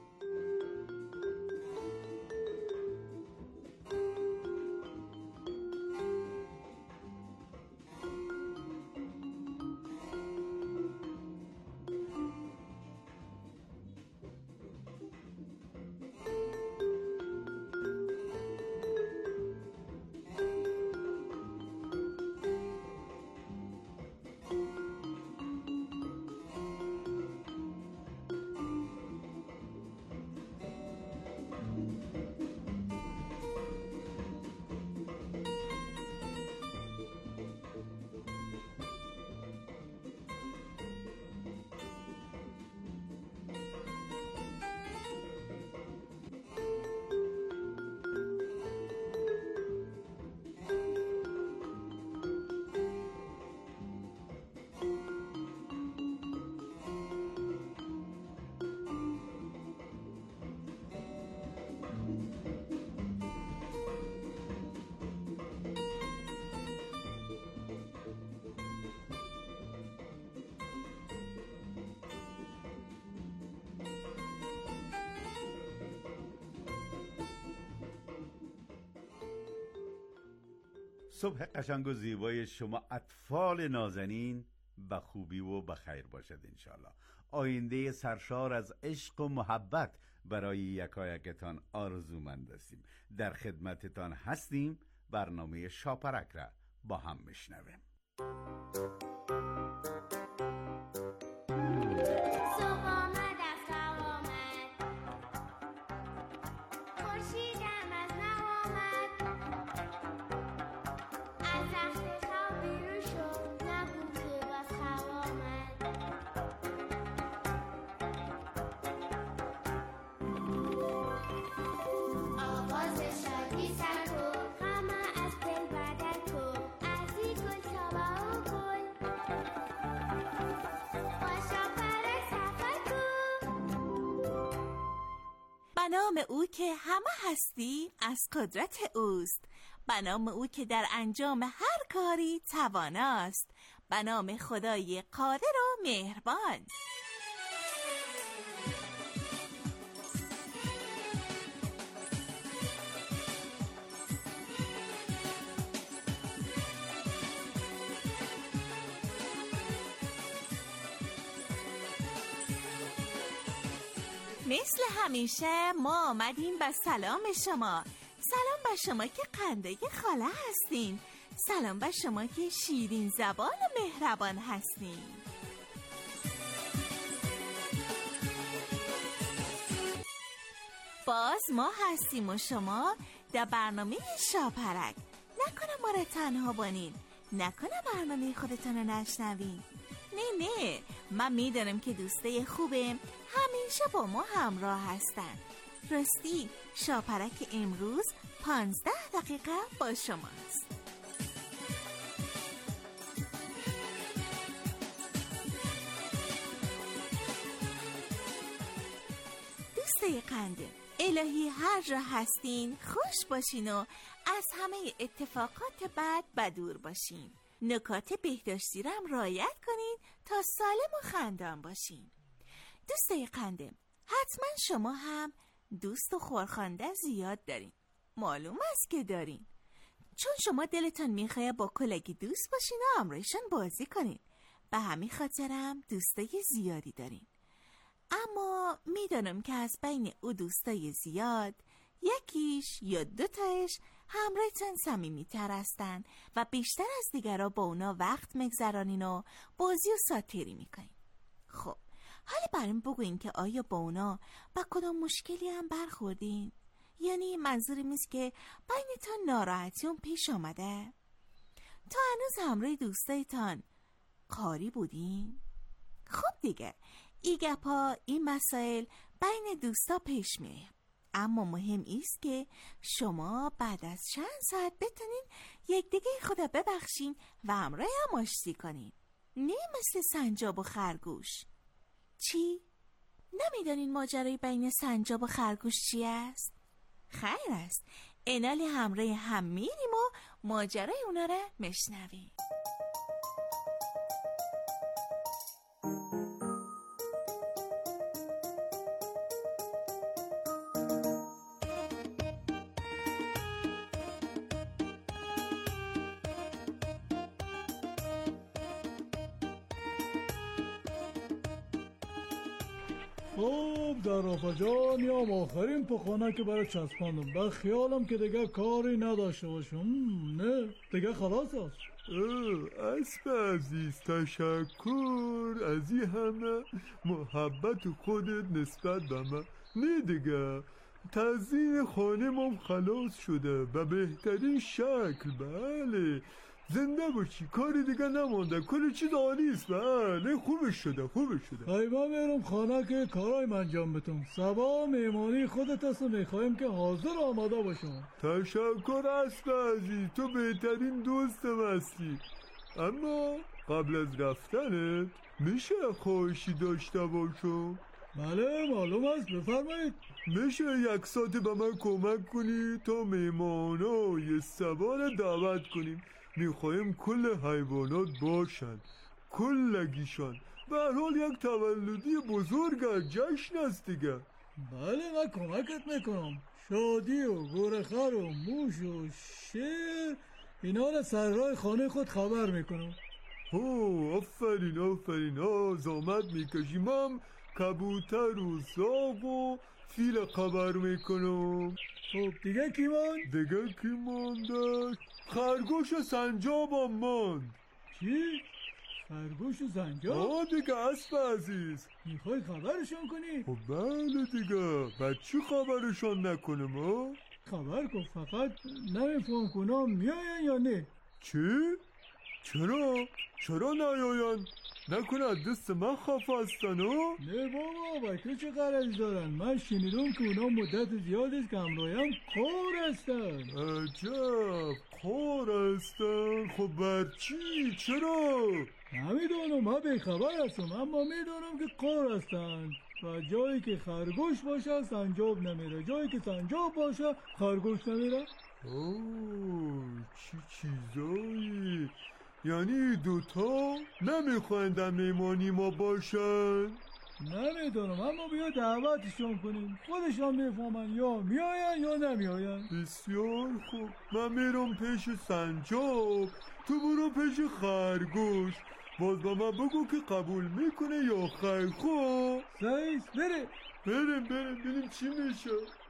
Speaker 6: صبح قشنگ و زیبای شما اطفال نازنین به خوبی و به خیر باشد انشالله. آینده سرشار از عشق و محبت برای یکایکتان آرزومند هستیم. در خدمتتان هستیم. برنامه شاپرک را با هم میشنویم.
Speaker 3: نام او که همه هستی از قدرت اوست. به نام او که در انجام هر کاری تواناست، به نام خدای قادر و مهربان. مثل همیشه ما آمدیم به سلام شما. سلام به شما که قنده خاله هستین. سلام به شما که شیرین زبان و مهربان هستین. باز ما هستیم و شما در برنامه شاپرک. نکنه ما را تنها بانین، نکنه برنامه خودتون رو نشنوین. نه من میدونم که دوستای خوبه همیشه با ما همراه هستن. راستی شاپرک امروز 15 دقیقه با شماست. دوستای قنده، الهی هر جا هستین خوش باشین و از همه اتفاقات بد بدور باشین. نکات بهداشتی رو هم رعایت کنین تا سالم و خندان باشین. دوستای قنده، حتما شما هم دوست و خورخنده زیاد دارین. معلوم است که دارین، چون شما دلتون میخواد با کلگی دوست باشین و همراهشون بازی کنین. به همین خاطرم دوستای زیادی دارین. اما میدانم که از بین او دوستای زیاد یکیش یا دوتایش همراهتون صمیمی‌تر هستن و بیشتر از دیگرها با اونا وقت میگذرانین و بازی و ساتیری میکنین. خب حالا برام بگوین که آیا با اونا با کدام مشکلی هم برخوردین؟ یعنی منظورم نیست که بینتان ناراحتیون پیش آمده؟ تا هنوز همراه دوستایتان قاری بودین؟ خب دیگه ایگپا این مسائل بین دوستا پیش میه، اما مهم ایست که شما بعد از چند ساعت بتونین یک دیگه خدا ببخشین و همراه هم آشتی کنین. نه مثل سنجاب و خرگوش. چی؟ نمیدانین ماجرای بین سنجاب و خرگوش چی است؟ خیر است، انالی همراه هم میریم و ماجرای اونا رو مشنویم.
Speaker 13: خب در آقا جان میام آخرین پخانه که برای چسباندم. به خیالم که دیگه کاری نداشته باشم. نه دیگه خلاص هست.
Speaker 14: اسب عزیز، تشکر از این همه محبت خودت نسبت به من. نه دیگه تزیین خانه مام خلاص شده به بهترین شکل. بله زنده باشی، کاری دیگه نمانده، کل چیز عالی است. بله خوبش شده.
Speaker 13: ای من میرم خانه که کارای من انجام بتونم. صبا میمانی خودت هست و میخوایم که حاضر آماده باشم.
Speaker 14: تشکر اسب عزیز، تو بهترین دوستم هستی. اما قبل از رفتنت میشه خواهشی داشته باشم؟
Speaker 13: بله معلوم است، بفرمایید.
Speaker 14: میشه یک ساعت به من کمک کنی تا میمانای سوار دعوت کنیم؟ میخوایم کل حیوانات باشن، کلگیشان. به هر حال یک تولدی بزرگ، جشن است دیگه.
Speaker 13: بله من کمکت میکنم. شادی و گورخر و موش و شیر اینا را سر راه خانه خود خبر میکنم.
Speaker 14: آفرین زحمت میکشیم. هم کبوتر و زاغ و فیل خبر میکنم.
Speaker 13: خب دیگه کی
Speaker 14: مانده؟ خرگوش و سنجاب هم ماند.
Speaker 13: چی؟ خرگوش و سنجاب؟
Speaker 14: دیگه اسب عزیز.
Speaker 13: میخوای خبرشون کنی؟
Speaker 14: خب بله دیگه، بچه خبرشون نکنم
Speaker 13: خبر کن، فقط نمیفهم کنم میاین یا نه.
Speaker 14: چی؟ چرا نیاین؟ نکنه از دست من خفه هستن ها؟
Speaker 13: نه بابا، با تو چه غرض دارن؟ من شنیدم که اونا مدت زیاد است که همراهیم خور هستن.
Speaker 14: عجب، خور هستن؟ خب بر چی؟ چرا؟
Speaker 13: نمیدونم، من بیخبر هستم، اما میدونم که خور هستن. و جایی که خرگوش باشه، سنجاب نمیره. جایی که سنجاب باشه، خرگوش نمیره.
Speaker 14: چی چیزایی؟ یعنی دوتا نمیخواین در میمانی ما باشن؟
Speaker 13: نمیدونم، اما بیا دعوتشون کنیم، خودشان میفهمن یا میاین یا نمیاین.
Speaker 14: بسیار خوب، من میرم پیش سنجاب، تو برو پیش خرگوش. باز با من بگو که قبول میکنه یا خیر. خوب
Speaker 13: سعیس
Speaker 14: بریم ببینیم چی میشه.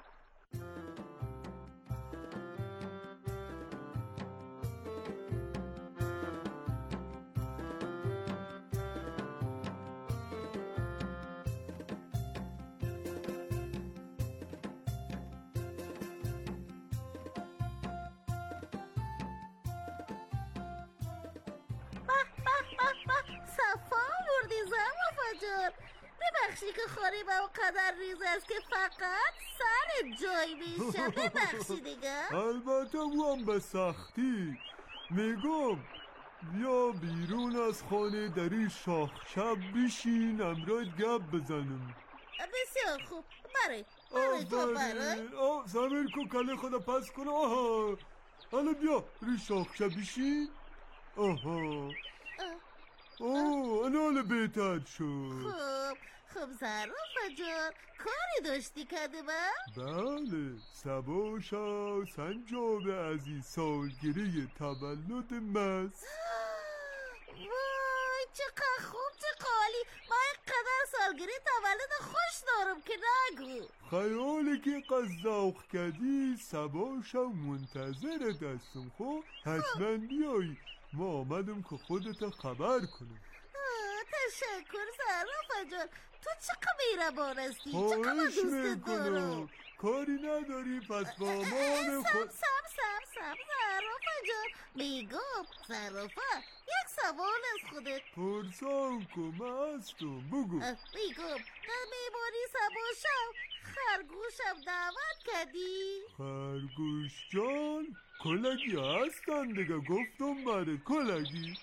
Speaker 15: ببخشی که خوریم و قدر ریز است که فقط سر جای میشه. ببخشی دیگه.
Speaker 14: البته هم به سختی. میگم بیا بیرون از خانه در این شاخ شب بشین امروز گپ بزنم.
Speaker 15: بسیار خوب، برای تو برای
Speaker 14: زمیر کن کله خدا پس کن. آها حالا بیا روی شاخ شب بشین. آها انا حالا بهتر شد.
Speaker 15: خب زرافه جان، کاری داشتی کده با؟
Speaker 14: بله، سباشا سنجاب عزیز سالگیری تولد ماست.
Speaker 15: وای چقدر خوب، چه قالی. ما اینقدر سالگیری تولد خوش دارم که نگو.
Speaker 14: خیالی که قذاق کردی سباشا منتظر دستم. خب حتما بیایی، ما آمدم که خودت خبر کنم.
Speaker 15: تشکر زرافه جان، تو چقدر میربان هستی، چقدر دوست دارم.
Speaker 14: کاری نداری پس با امان خود.
Speaker 15: سب زرافه جان، میگم زرافه یک سوال از خودت
Speaker 14: پرسان کن. من هستم، بگو.
Speaker 15: میگم در میمانی سباشم خرگوشم دعوت کردی؟
Speaker 14: خرگوش جان کلگی هستن دیگه، گفتم بره کلگی.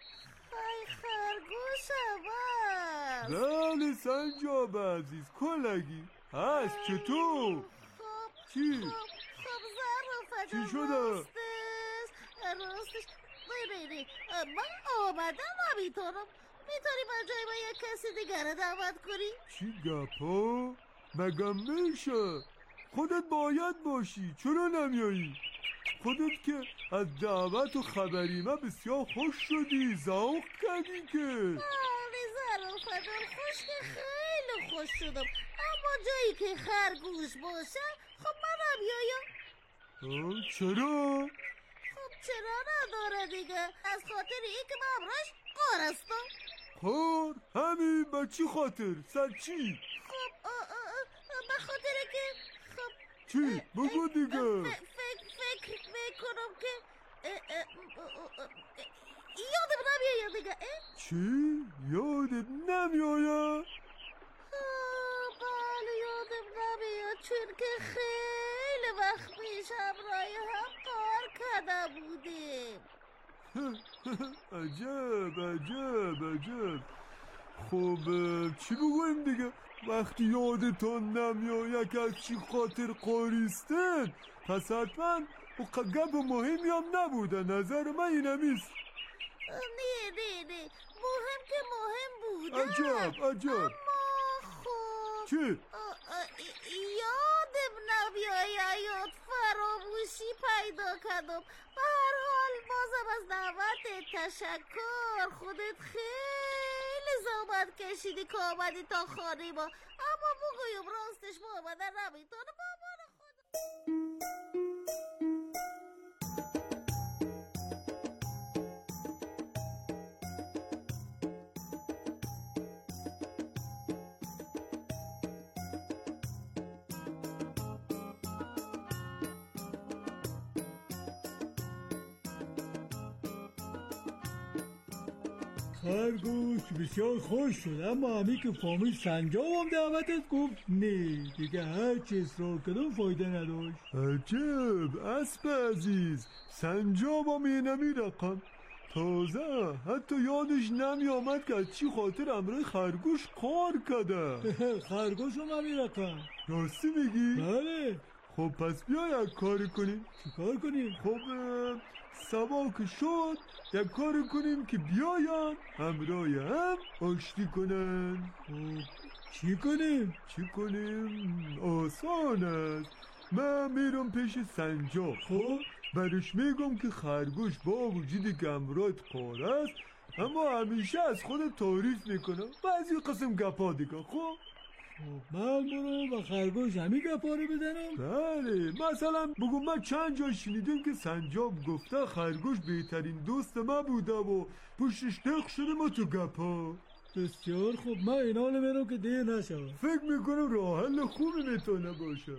Speaker 15: خرگوشم هست.
Speaker 14: بله سنجاب عزیز کلگی هست. چطور؟ چی؟
Speaker 15: خب زرافه جان،
Speaker 14: چی شده؟
Speaker 15: راستش ببینی من آمدم نمیتونم. میتونی من جای من یک کسی دیگر رو دعوت کنی؟
Speaker 14: چی گپا؟ مگم میشه؟ خودت باید باشی، چرا نمیایی؟ خودت که از دعوت و خبریمه بسیار خوش شدی، ذوق کردی که.
Speaker 15: بله زرافه جان، خوش که خیلی خوش شدم، اما جایی که خرگوش باشه خب من نمیایم.
Speaker 14: چرا؟
Speaker 15: خب چرا نداره دیگه، از خاطر این که من امراش قار هستم.
Speaker 14: خور؟ همین به چی خاطر؟ سر چی؟
Speaker 15: خب به خاطر که خب
Speaker 14: چی؟ بگو دیگه.
Speaker 15: فکر میکنم که یادم نمیاید دیگه.
Speaker 14: چی؟ یادت نمیاید؟
Speaker 15: بله یادم نمیاد، چون که خیلی وقت پیش همراه هم کار کرده بودیم.
Speaker 14: عجب. خب چی بگویم دیگه؟ وقتی یادتون نمیاید که از چی خاطر قاریستن، پس حتما گپ مهمی هم نبوده. نظر من اینمیست.
Speaker 15: نه مهم که مهم بوده.
Speaker 14: عجب.
Speaker 15: اما خب
Speaker 14: چی؟
Speaker 15: یادم نمیاید، فراموشی پیدا کردم. به هر حال بازم از دعوت تشکر. خودت خیلی زحمت کشیدی که آمدی تا خانه ما، اما بگویم راستش ما آمدن نمیتونه. مامان خدا
Speaker 13: خرگوش بسیار خوش شد، اما همی که فامیل سنجاب هم دعوتت گفت نه دیگه، هر چی اصرار کردم فایده نداشت.
Speaker 14: عجب اسب عزیز، سنجاب هم اینمی رقم. تازه حتی یادش نمی آمد که از چی خاطر امروز خرگوش کار کرده.
Speaker 13: خرگوش هم همی رقم.
Speaker 14: راستی میگی؟
Speaker 13: بله.
Speaker 14: خب پس بیا یک کاری کنیم.
Speaker 13: چی کار کنیم؟
Speaker 14: خب سبا که شد یک کار کنیم که بیاین همراه هم آشتی کنن.
Speaker 13: چی کنیم؟
Speaker 14: آسان است. من میرم پیش سنجاب، خب برش میگم که خرگوش با وجودی که امرات پاره است اما همیشه از خود تعریف میکنم و از این قسم گپا دیگه. خب
Speaker 13: من برو و خرگوش همین گپا رو بزنم؟
Speaker 14: بله، مثلا بگو من چند جا شنیدم که سنجاب گفته خرگوش بهترین دوست من بوده و پشتش دق شده ما تو گپا.
Speaker 13: بسیار خوب، من اینا رو میرم که دیر نشود.
Speaker 14: فکر میکنم راه حل خوبی میتونه باشه.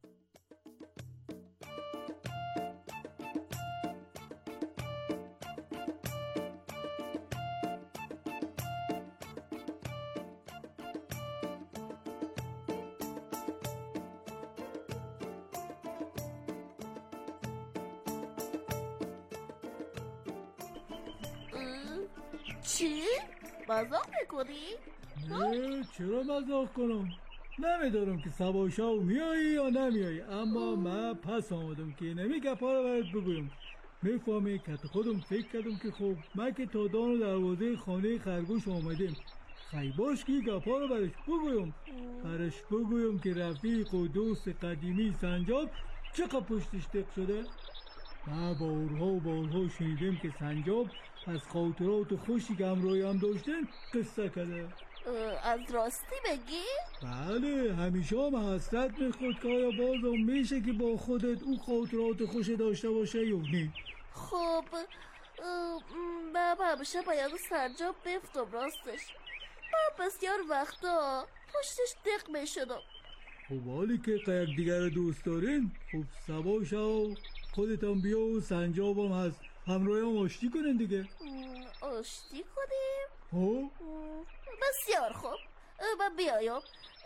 Speaker 15: چی؟ مزاق میکنی؟
Speaker 13: نه چرا مزاق کنم؟ نمیدارم که سبا شو میایی یا نمیایی، اما من پس آمدم که نمی گپا رو برات بگویم. میفهمی که خودم فکر کردم که خب من که تا دان دروازه خانه خرگوش آمدیم، خیلی باش که گپا رو برش بگویم که رفیق و دوست قدیمی سنجاب چقدر پشتش دق شده. من بارها شنیدم که سنجاب از خاطرات خوشی که همراهی هم داشتن قصه کرده.
Speaker 15: از راستی بگی؟
Speaker 13: بله، همیشه هم حسرت میخورد که آیا بازم میشه که با خودت او خاطرات خوش داشته باشه یا نه.
Speaker 15: خب من همیشه باید سنجاب بفتم راستش. من بسیار وقتا پشتش دق میشدم.
Speaker 13: خب حالی که یک دیگر دوست دارین، خب سبا شو خودت هم بیا و سنجاب هم هست، همراه هم آشتی کنین دیگه.
Speaker 15: آشتی کنیم؟
Speaker 13: بسیار
Speaker 15: خوب، من بیایم.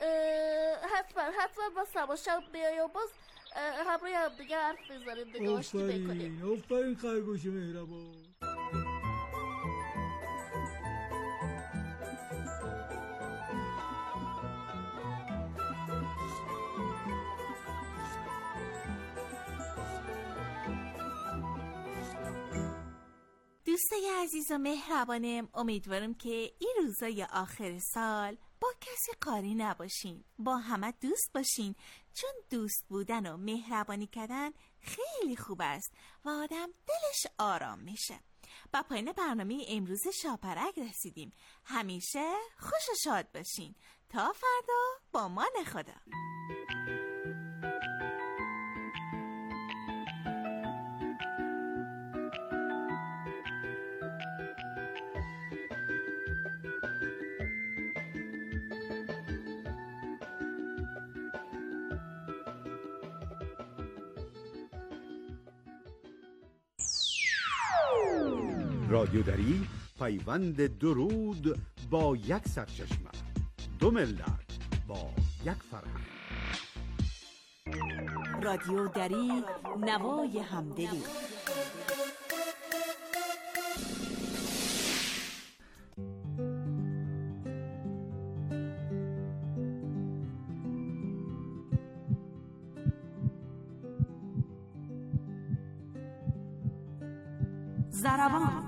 Speaker 15: حتما با سبا شب بیایم، باز همراه هم دیگه حرف بزنیم دیگه، آشتی بکنیم.
Speaker 13: آفرین خرگوش مهربان.
Speaker 3: دوستای عزیز و مهربانم، امیدوارم که این روزای آخر سال با کسی قاری نباشین، با همه دوست باشین، چون دوست بودن و مهربانی کردن خیلی خوب است و آدم دلش آرام میشه. با پایان برنامه امروز شاپرک رسیدیم. همیشه خوش و شاد باشین. تا فردا با مان خدا.
Speaker 6: رادیودری پیوند درود با یک سرچشمه، دو ملت با یک فرهنگ.
Speaker 3: رادیودری، نوای همدلی. ضربان.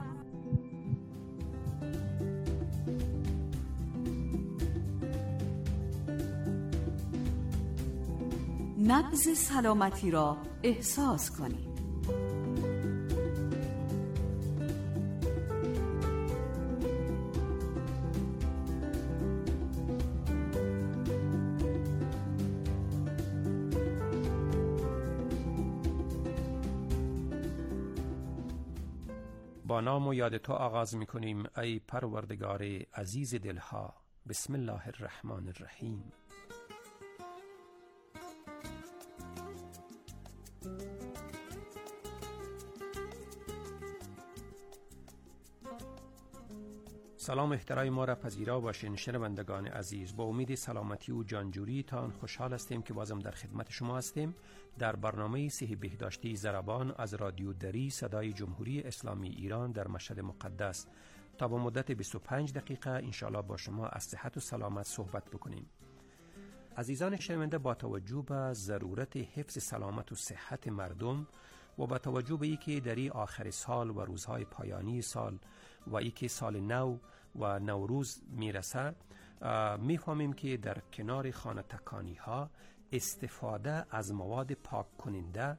Speaker 3: نبض سلامتی را احساس کنید.
Speaker 16: با نام و یاد تو آغاز می کنیم ای پروردگار عزیز دلها. بسم الله الرحمن الرحیم. سلام احترام ما را پذیرا باشین شنوندگان عزیز. با امید سلامتی و جانجوری تان خوشحال هستیم که بازم در خدمت شما هستیم در برنامه صحی بهداشتی ضربان از رادیو دری صدای جمهوری اسلامی ایران در مشهد مقدس. تا با مدت 25 دقیقه انشاءالله با شما از صحت و سلامت صحبت بکنیم. عزیزان شنونده، با توجه به ضرورت حفظ سلامت و صحت مردم و با توجه به اینکه در این آخر سال و روزهای پایانی سال و اینکه سال نو و نوروز میرسه، میفهمیم که در کنار خانه تکانی ها استفاده از مواد پاک کننده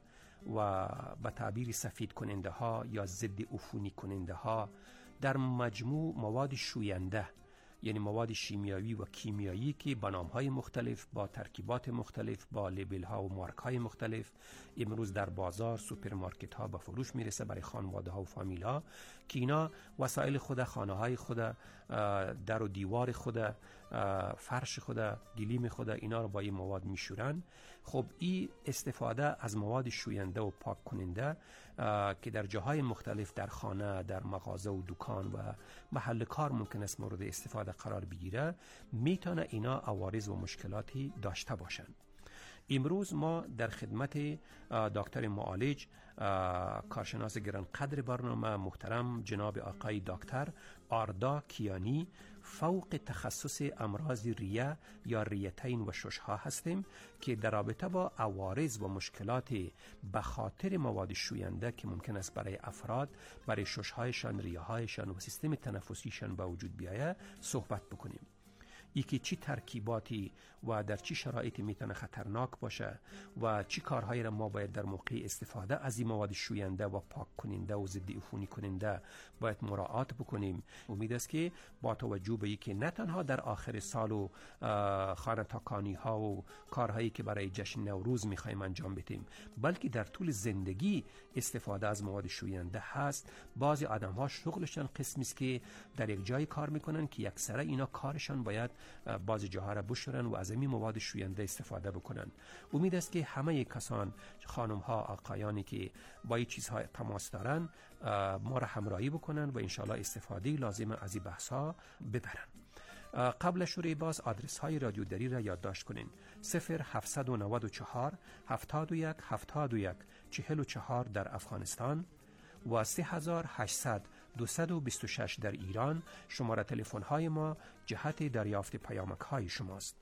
Speaker 16: و به تعبیر سفید کننده ها یا ضد عفونی کننده ها در مجموع مواد شوینده، یعنی مواد شیمیایی و کیمیایی که با نام‌های مختلف، با ترکیبات مختلف، با لیبل‌ها و مارک‌های مختلف امروز در بازار، سوپرمارکت‌ها به فروش میرسه برای خانواده‌ها و فامیل‌ها که اینا وسایل خود، خانه‌های خود، در و دیوار خود، فرش خود، گلیم خود، اینا رو با این مواد میشورن. خب این استفاده از مواد شوینده و پاک کننده که در جاهای مختلف در خانه، در مغازه و دکان و محل کار ممکن است مورد استفاده قرار بگیره، میتونه اینا عوارض و مشکلاتی داشته باشن. امروز ما در خدمت دکتر معالج، کارشناس گرانقدر برنامه محترم جناب آقای دکتر آردا کیانی، فوق تخصص امراض ریه یا ریتین و ششها هستیم که در رابطه با عوارض و مشکلات به خاطر مواد شوینده که ممکن است برای افراد، برای ششهایشان، ریه هایشان و سیستم تنفسیشان به وجود بیاید صحبت بکنیم. یکی چی ترکیباتی و در چی شرایطی میتونه خطرناک باشه و چی کارهایی را ما باید در موقع استفاده از این مواد شوینده و پاک کننده و ضد عفونی کننده باید مراعات بکنیم. امید است که با توجه به اینکه نه تنها در آخر سال و خانه تاکانی ها و کارهایی که برای جشن نوروز میخوایم انجام بدیم، بلکه در طول زندگی استفاده از مواد شوینده هست. بعضی آدم ها شغلشان قسمی است که در یک جای کار میکنن که اکثر اینا کارشان باید بعضی جاها را بشورن و از این مواد شوینده استفاده بکنن. امید است که همه کسان، خانم ها، آقایانی که با این چیزها تماس دارن ما را همراهی بکنن و انشالله استفاده لازم از این بحث ها ببرن. قبل شروع باز آدرس های رادیو دری را یادداشت کنین: 0794 71 71 44 در افغانستان و 3800 226 در ایران. شماره تلفن های ما جهت دریافت پیامک های شماست.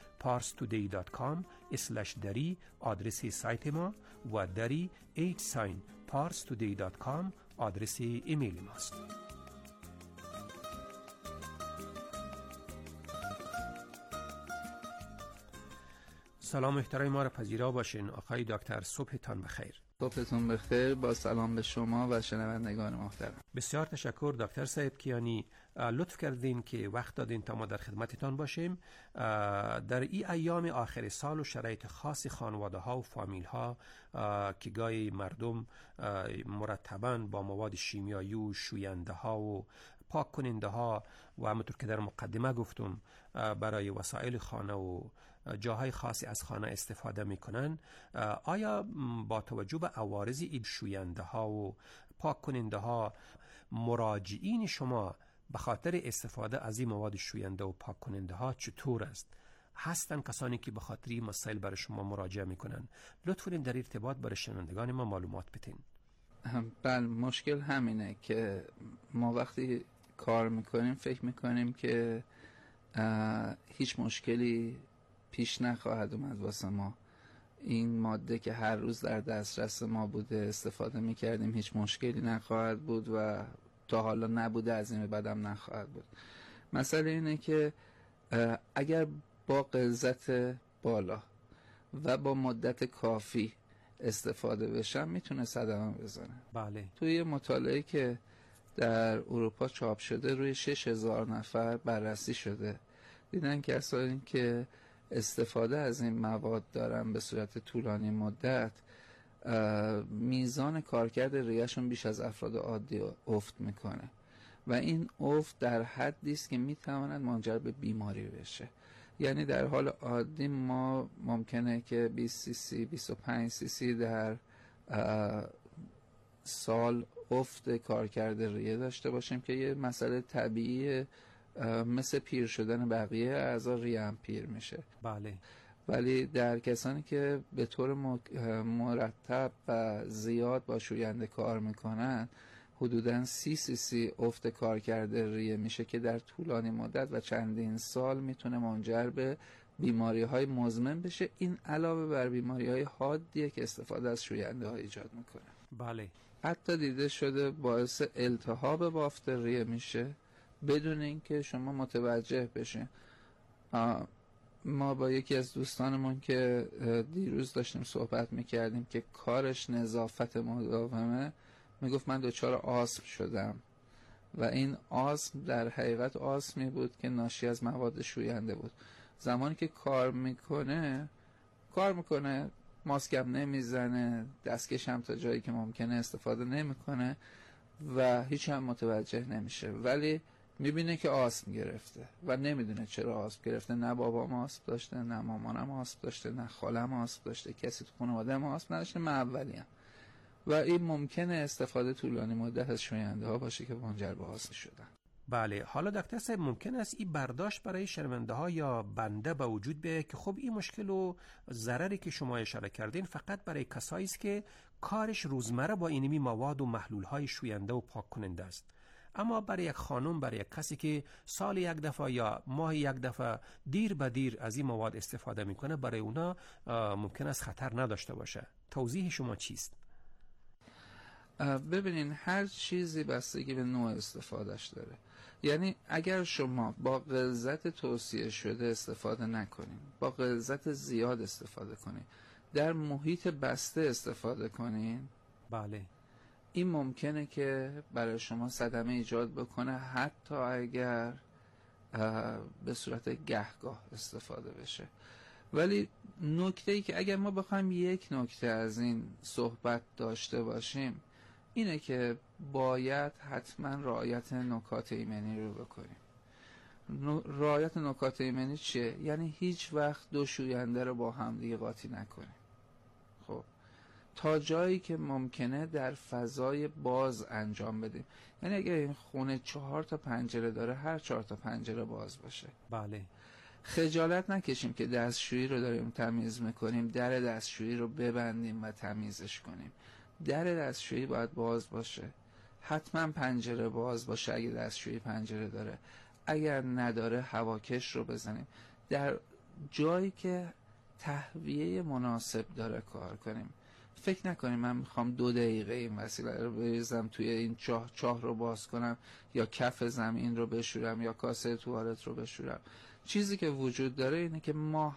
Speaker 16: parstoday.com/dari آدرس سایت ما و dari @parstoday.com آدرس ایمیل ماست. سلام احترام ما را پذیرا باشین آقای دکتر، صبحتان بخیر.
Speaker 17: صبحتون بخیر، با سلام به شما و شنوندگان محترم.
Speaker 16: بسیار تشکر دکتر صاحب کیانی، لطف کردین که وقت دادین تا ما در خدمتتان باشیم. در این ایام آخر سال و شرایط خاص خانواده ها و فامیل ها که گاهی مردم مرتباً با مواد شیمیایی و شوینده ها و پاک کننده ها و همونطور که در مقدمه گفتم برای وسایل خانه و جاهای خاصی از خانه استفاده میکنن، آیا با توجه به عوارض این شوینده ها و پاک کننده ها مراجعین شما به خاطر استفاده از این مواد شوینده و پاک کننده ها چطور است؟ هستن کسانی که به خاطر این مسائل برای شما مراجعه میکنن؟ لطفاً در ارتباط برای شنوندگان ما معلومات بدین.
Speaker 17: بله، مشکل همینه که ما وقتی کار میکنیم فکر میکنیم که هیچ مشکلی پیش نخواهد اومد واسه ما. این ماده که هر روز در دسترس ما بوده، استفاده میکردیم، هیچ مشکلی نخواهد بود و تا حالا نبوده، از این به بعدم نخواهد بود. مسئله اینه که اگر با غلظت بالا و با مدت کافی استفاده بشن میتونه صدمه بزنه.
Speaker 16: بله.
Speaker 17: توی مطالعه که در اروپا چاپ شده روی 6000 نفر بررسی شده، دیدن کسانی که استفاده از این مواد دارن به صورت طولانی مدت میزان کارکرد ریهشون بیش از افراد عادی افت میکنه و این افت در حدی است که میتواند منجر به بیماری بشه. یعنی در حال عادی ما ممکنه که 20 سی سی 25 سی سی در سال افت کارکرد ریه داشته باشیم که یه مسئله طبیعی مثل پیر شدن بقیه اعضا ریه هم پیر میشه.
Speaker 16: بله.
Speaker 17: ولی در کسانی که به طور مرتب و زیاد با شوینده کار میکنن حدوداً 30 سی سی افت کارکرد ریه میشه که در طولانی مدت و چندین سال میتونه منجر به بیماری های مزمن بشه. این علاوه بر بیماری های حادیه که استفاده از شوینده ها ایجاد میکنه.
Speaker 16: بله.
Speaker 17: حتی دیده شده باعث التهاب بافت ریه میشه بدون اینکه شما متوجه بشین. ما با یکی از دوستانمون که دیروز داشتیم صحبت میکردیم که کارش نظافت مداومه، میگفت من دچار آسم شدم و این آسم در حقیقت آسمی بود که ناشی از مواد شوینده بود. زمانی که کار میکنه ماسک هم نمیزنه، دستکش هم تا جایی که ممکنه استفاده نمیکنه و هیچ هم متوجه نمیشه، ولی میبینه که آسم گرفته و نمیدونه چرا آسم گرفته. نه بابام آسم داشته، نه مامانم آسم داشته، نه خالم آسم داشته، کسی تو خانواده ما آسم نداشته، من اولیم. و این ممکنه استفاده طولانی مدت از شوینده ها باشه که منجر به آسم شدن.
Speaker 16: بله. حالا دکتر صاحب ممکن است این برداشت برای شنونده ها یا بنده به وجود بیاید که خب این مشکل و ضرری که شما اشاره کردین فقط برای کسایی است که کارش روزمره با اینمی مواد و محلول های شوینده و پاک کننده است. اما برای یک خانم، برای یک کسی که سال یک دفعه یا ماه یک دفعه دیر به دیر از این مواد استفاده میکنه، برای اونا ممکن است خطر نداشته باشه. توضیح شما چیست؟
Speaker 17: ببینین هر چیزی بستگی به نوع استفادهش داره. یعنی اگر شما با غلظت توصیه شده استفاده نکنین، با غلظت زیاد استفاده کنین، در محیط بسته استفاده کنین،
Speaker 16: بله،
Speaker 17: این ممکنه که برای شما صدمه ایجاد بکنه، حتی اگر به صورت گهگاه استفاده بشه. ولی نکته‌ای که اگر ما بخوایم یک نکته از این صحبت داشته باشیم اینه که باید حتما رعایت نکات ایمنی رو بکنیم. رعایت نکات ایمنی چیه؟ یعنی هیچ وقت دو شوینده رو با هم دیگه قاطی نکنیم. خب تا جایی که ممکنه در فضای باز انجام بدیم. یعنی اگر این خونه 4 تا پنجره داره، هر 4 تا پنجره باز باشه.
Speaker 16: بله.
Speaker 17: خجالت نکشیم که دستشویی رو داریم تمیز میکنیم، در دستشویی رو ببندیم و تمیزش کنیم. در دستشویی باید باز باشه، حتما پنجره باز باشه اگه دستشویی پنجره داره، اگر نداره هواکش رو بزنیم، در جایی که تهویه مناسب داره کار کنیم. فکر نکنیم من میخوام 2 دقیقه این وسیله رو بریزم توی این چاه رو باز کنم یا کف زمین رو بشورم یا کاسه توالت رو بشورم. چیزی که وجود داره اینه که ما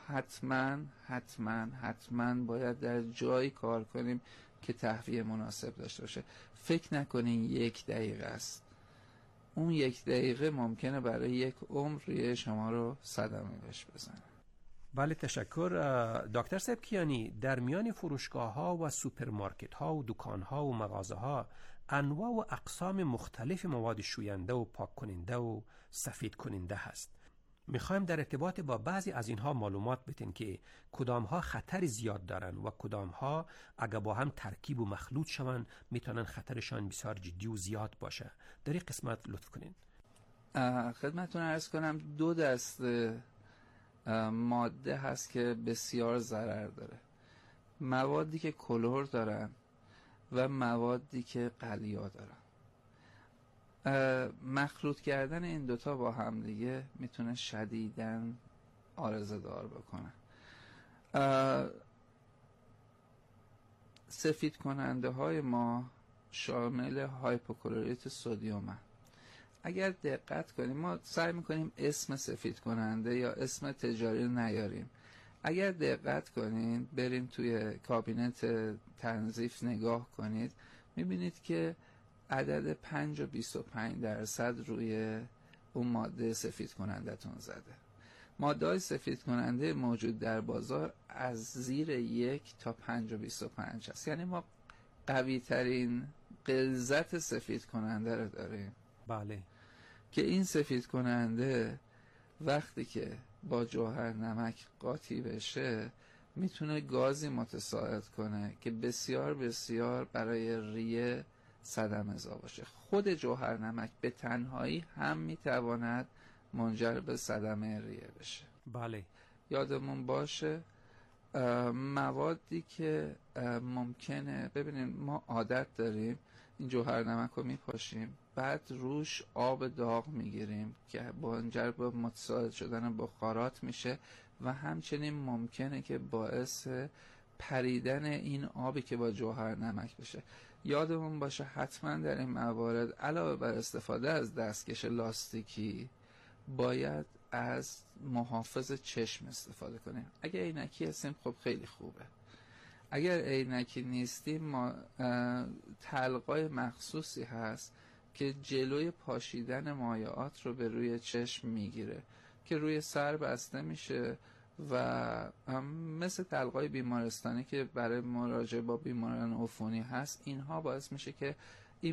Speaker 17: حتما باید در جایی کار کنیم که تهویه مناسب داشته باشه. فکر نکنین 1 دقیقه است، اون 1 دقیقه ممکنه برای 1 عمر ریه شما رو صدمه بهش بزنه.
Speaker 16: بله تشکر. دکتر صاحب کیانی، در میان فروشگاه ها و سوپرمارکت ها و دکان ها و مغازه ها انواع و اقسام مختلف مواد شوینده و پاک کننده و سفید کننده هست. میخوایم در ارتباط با بعضی از اینها معلومات بدین که کدام ها خطر زیاد دارن و کدام ها اگه با هم ترکیب و مخلوط شون میتونن خطرشان بسیار جدی و زیاد باشه. در این قسمت لطف کنین.
Speaker 17: خدمتتون عرض کنم 2 دسته ماده هست که بسیار ضرر داره. موادی که کلور دارن و موادی که قلیا دارن. مخلوط کردن این دوتا با هم دیگه میتونه شدیداً عارضه دار بکنه. سفید کننده های ما شامل هایپوکلوریت سدیم هست. اگر دقت کنیم ما سعی میکنیم اسم سفید کننده یا اسم تجاری نیاریم. اگر دقت کنین برین توی کابینت تنظیف نگاه کنید میبینید که عدد 5 و 25% روی اون ماده سفید کننده تون زده. ماده سفید کننده موجود در بازار از زیر 1 تا 5 و 25 هست. یعنی ما قوی ترین غلظت سفید کننده رو داریم.
Speaker 16: بله.
Speaker 17: که این سفید کننده وقتی که با جوهر نمک قاطی بشه میتونه گازی متساعد کنه که بسیار بسیار برای ریه صدمه‌زا باشه. خود جوهر نمک به تنهایی هم میتواند منجر به صدمه ریه بشه.
Speaker 16: بله.
Speaker 17: یادمون باشه موادی که ممکنه، ببینید ما عادت داریم این جوهر نمک رو میپاشیم بعد روش آب داغ میگیریم که منجر به متساعد شدن بخارات میشه و همچنین ممکنه که باعث پریدن این آبی که با جوهر نمک بشه. یادمون باشه حتما در این موارد علاوه بر استفاده از دستکش لاستیکی باید از محافظ چشم استفاده کنیم. اگر عینکی هستیم خب خیلی خوبه. اگر عینکی نیستیم ما تلقای مخصوصی هست که جلوی پاشیدن مایعات رو به روی چشم میگیره که روی سر بسته میشه و مثل تلقای بیمارستانی که برای مراجعه با بیماران عفونی هست، اینها باعث میشه که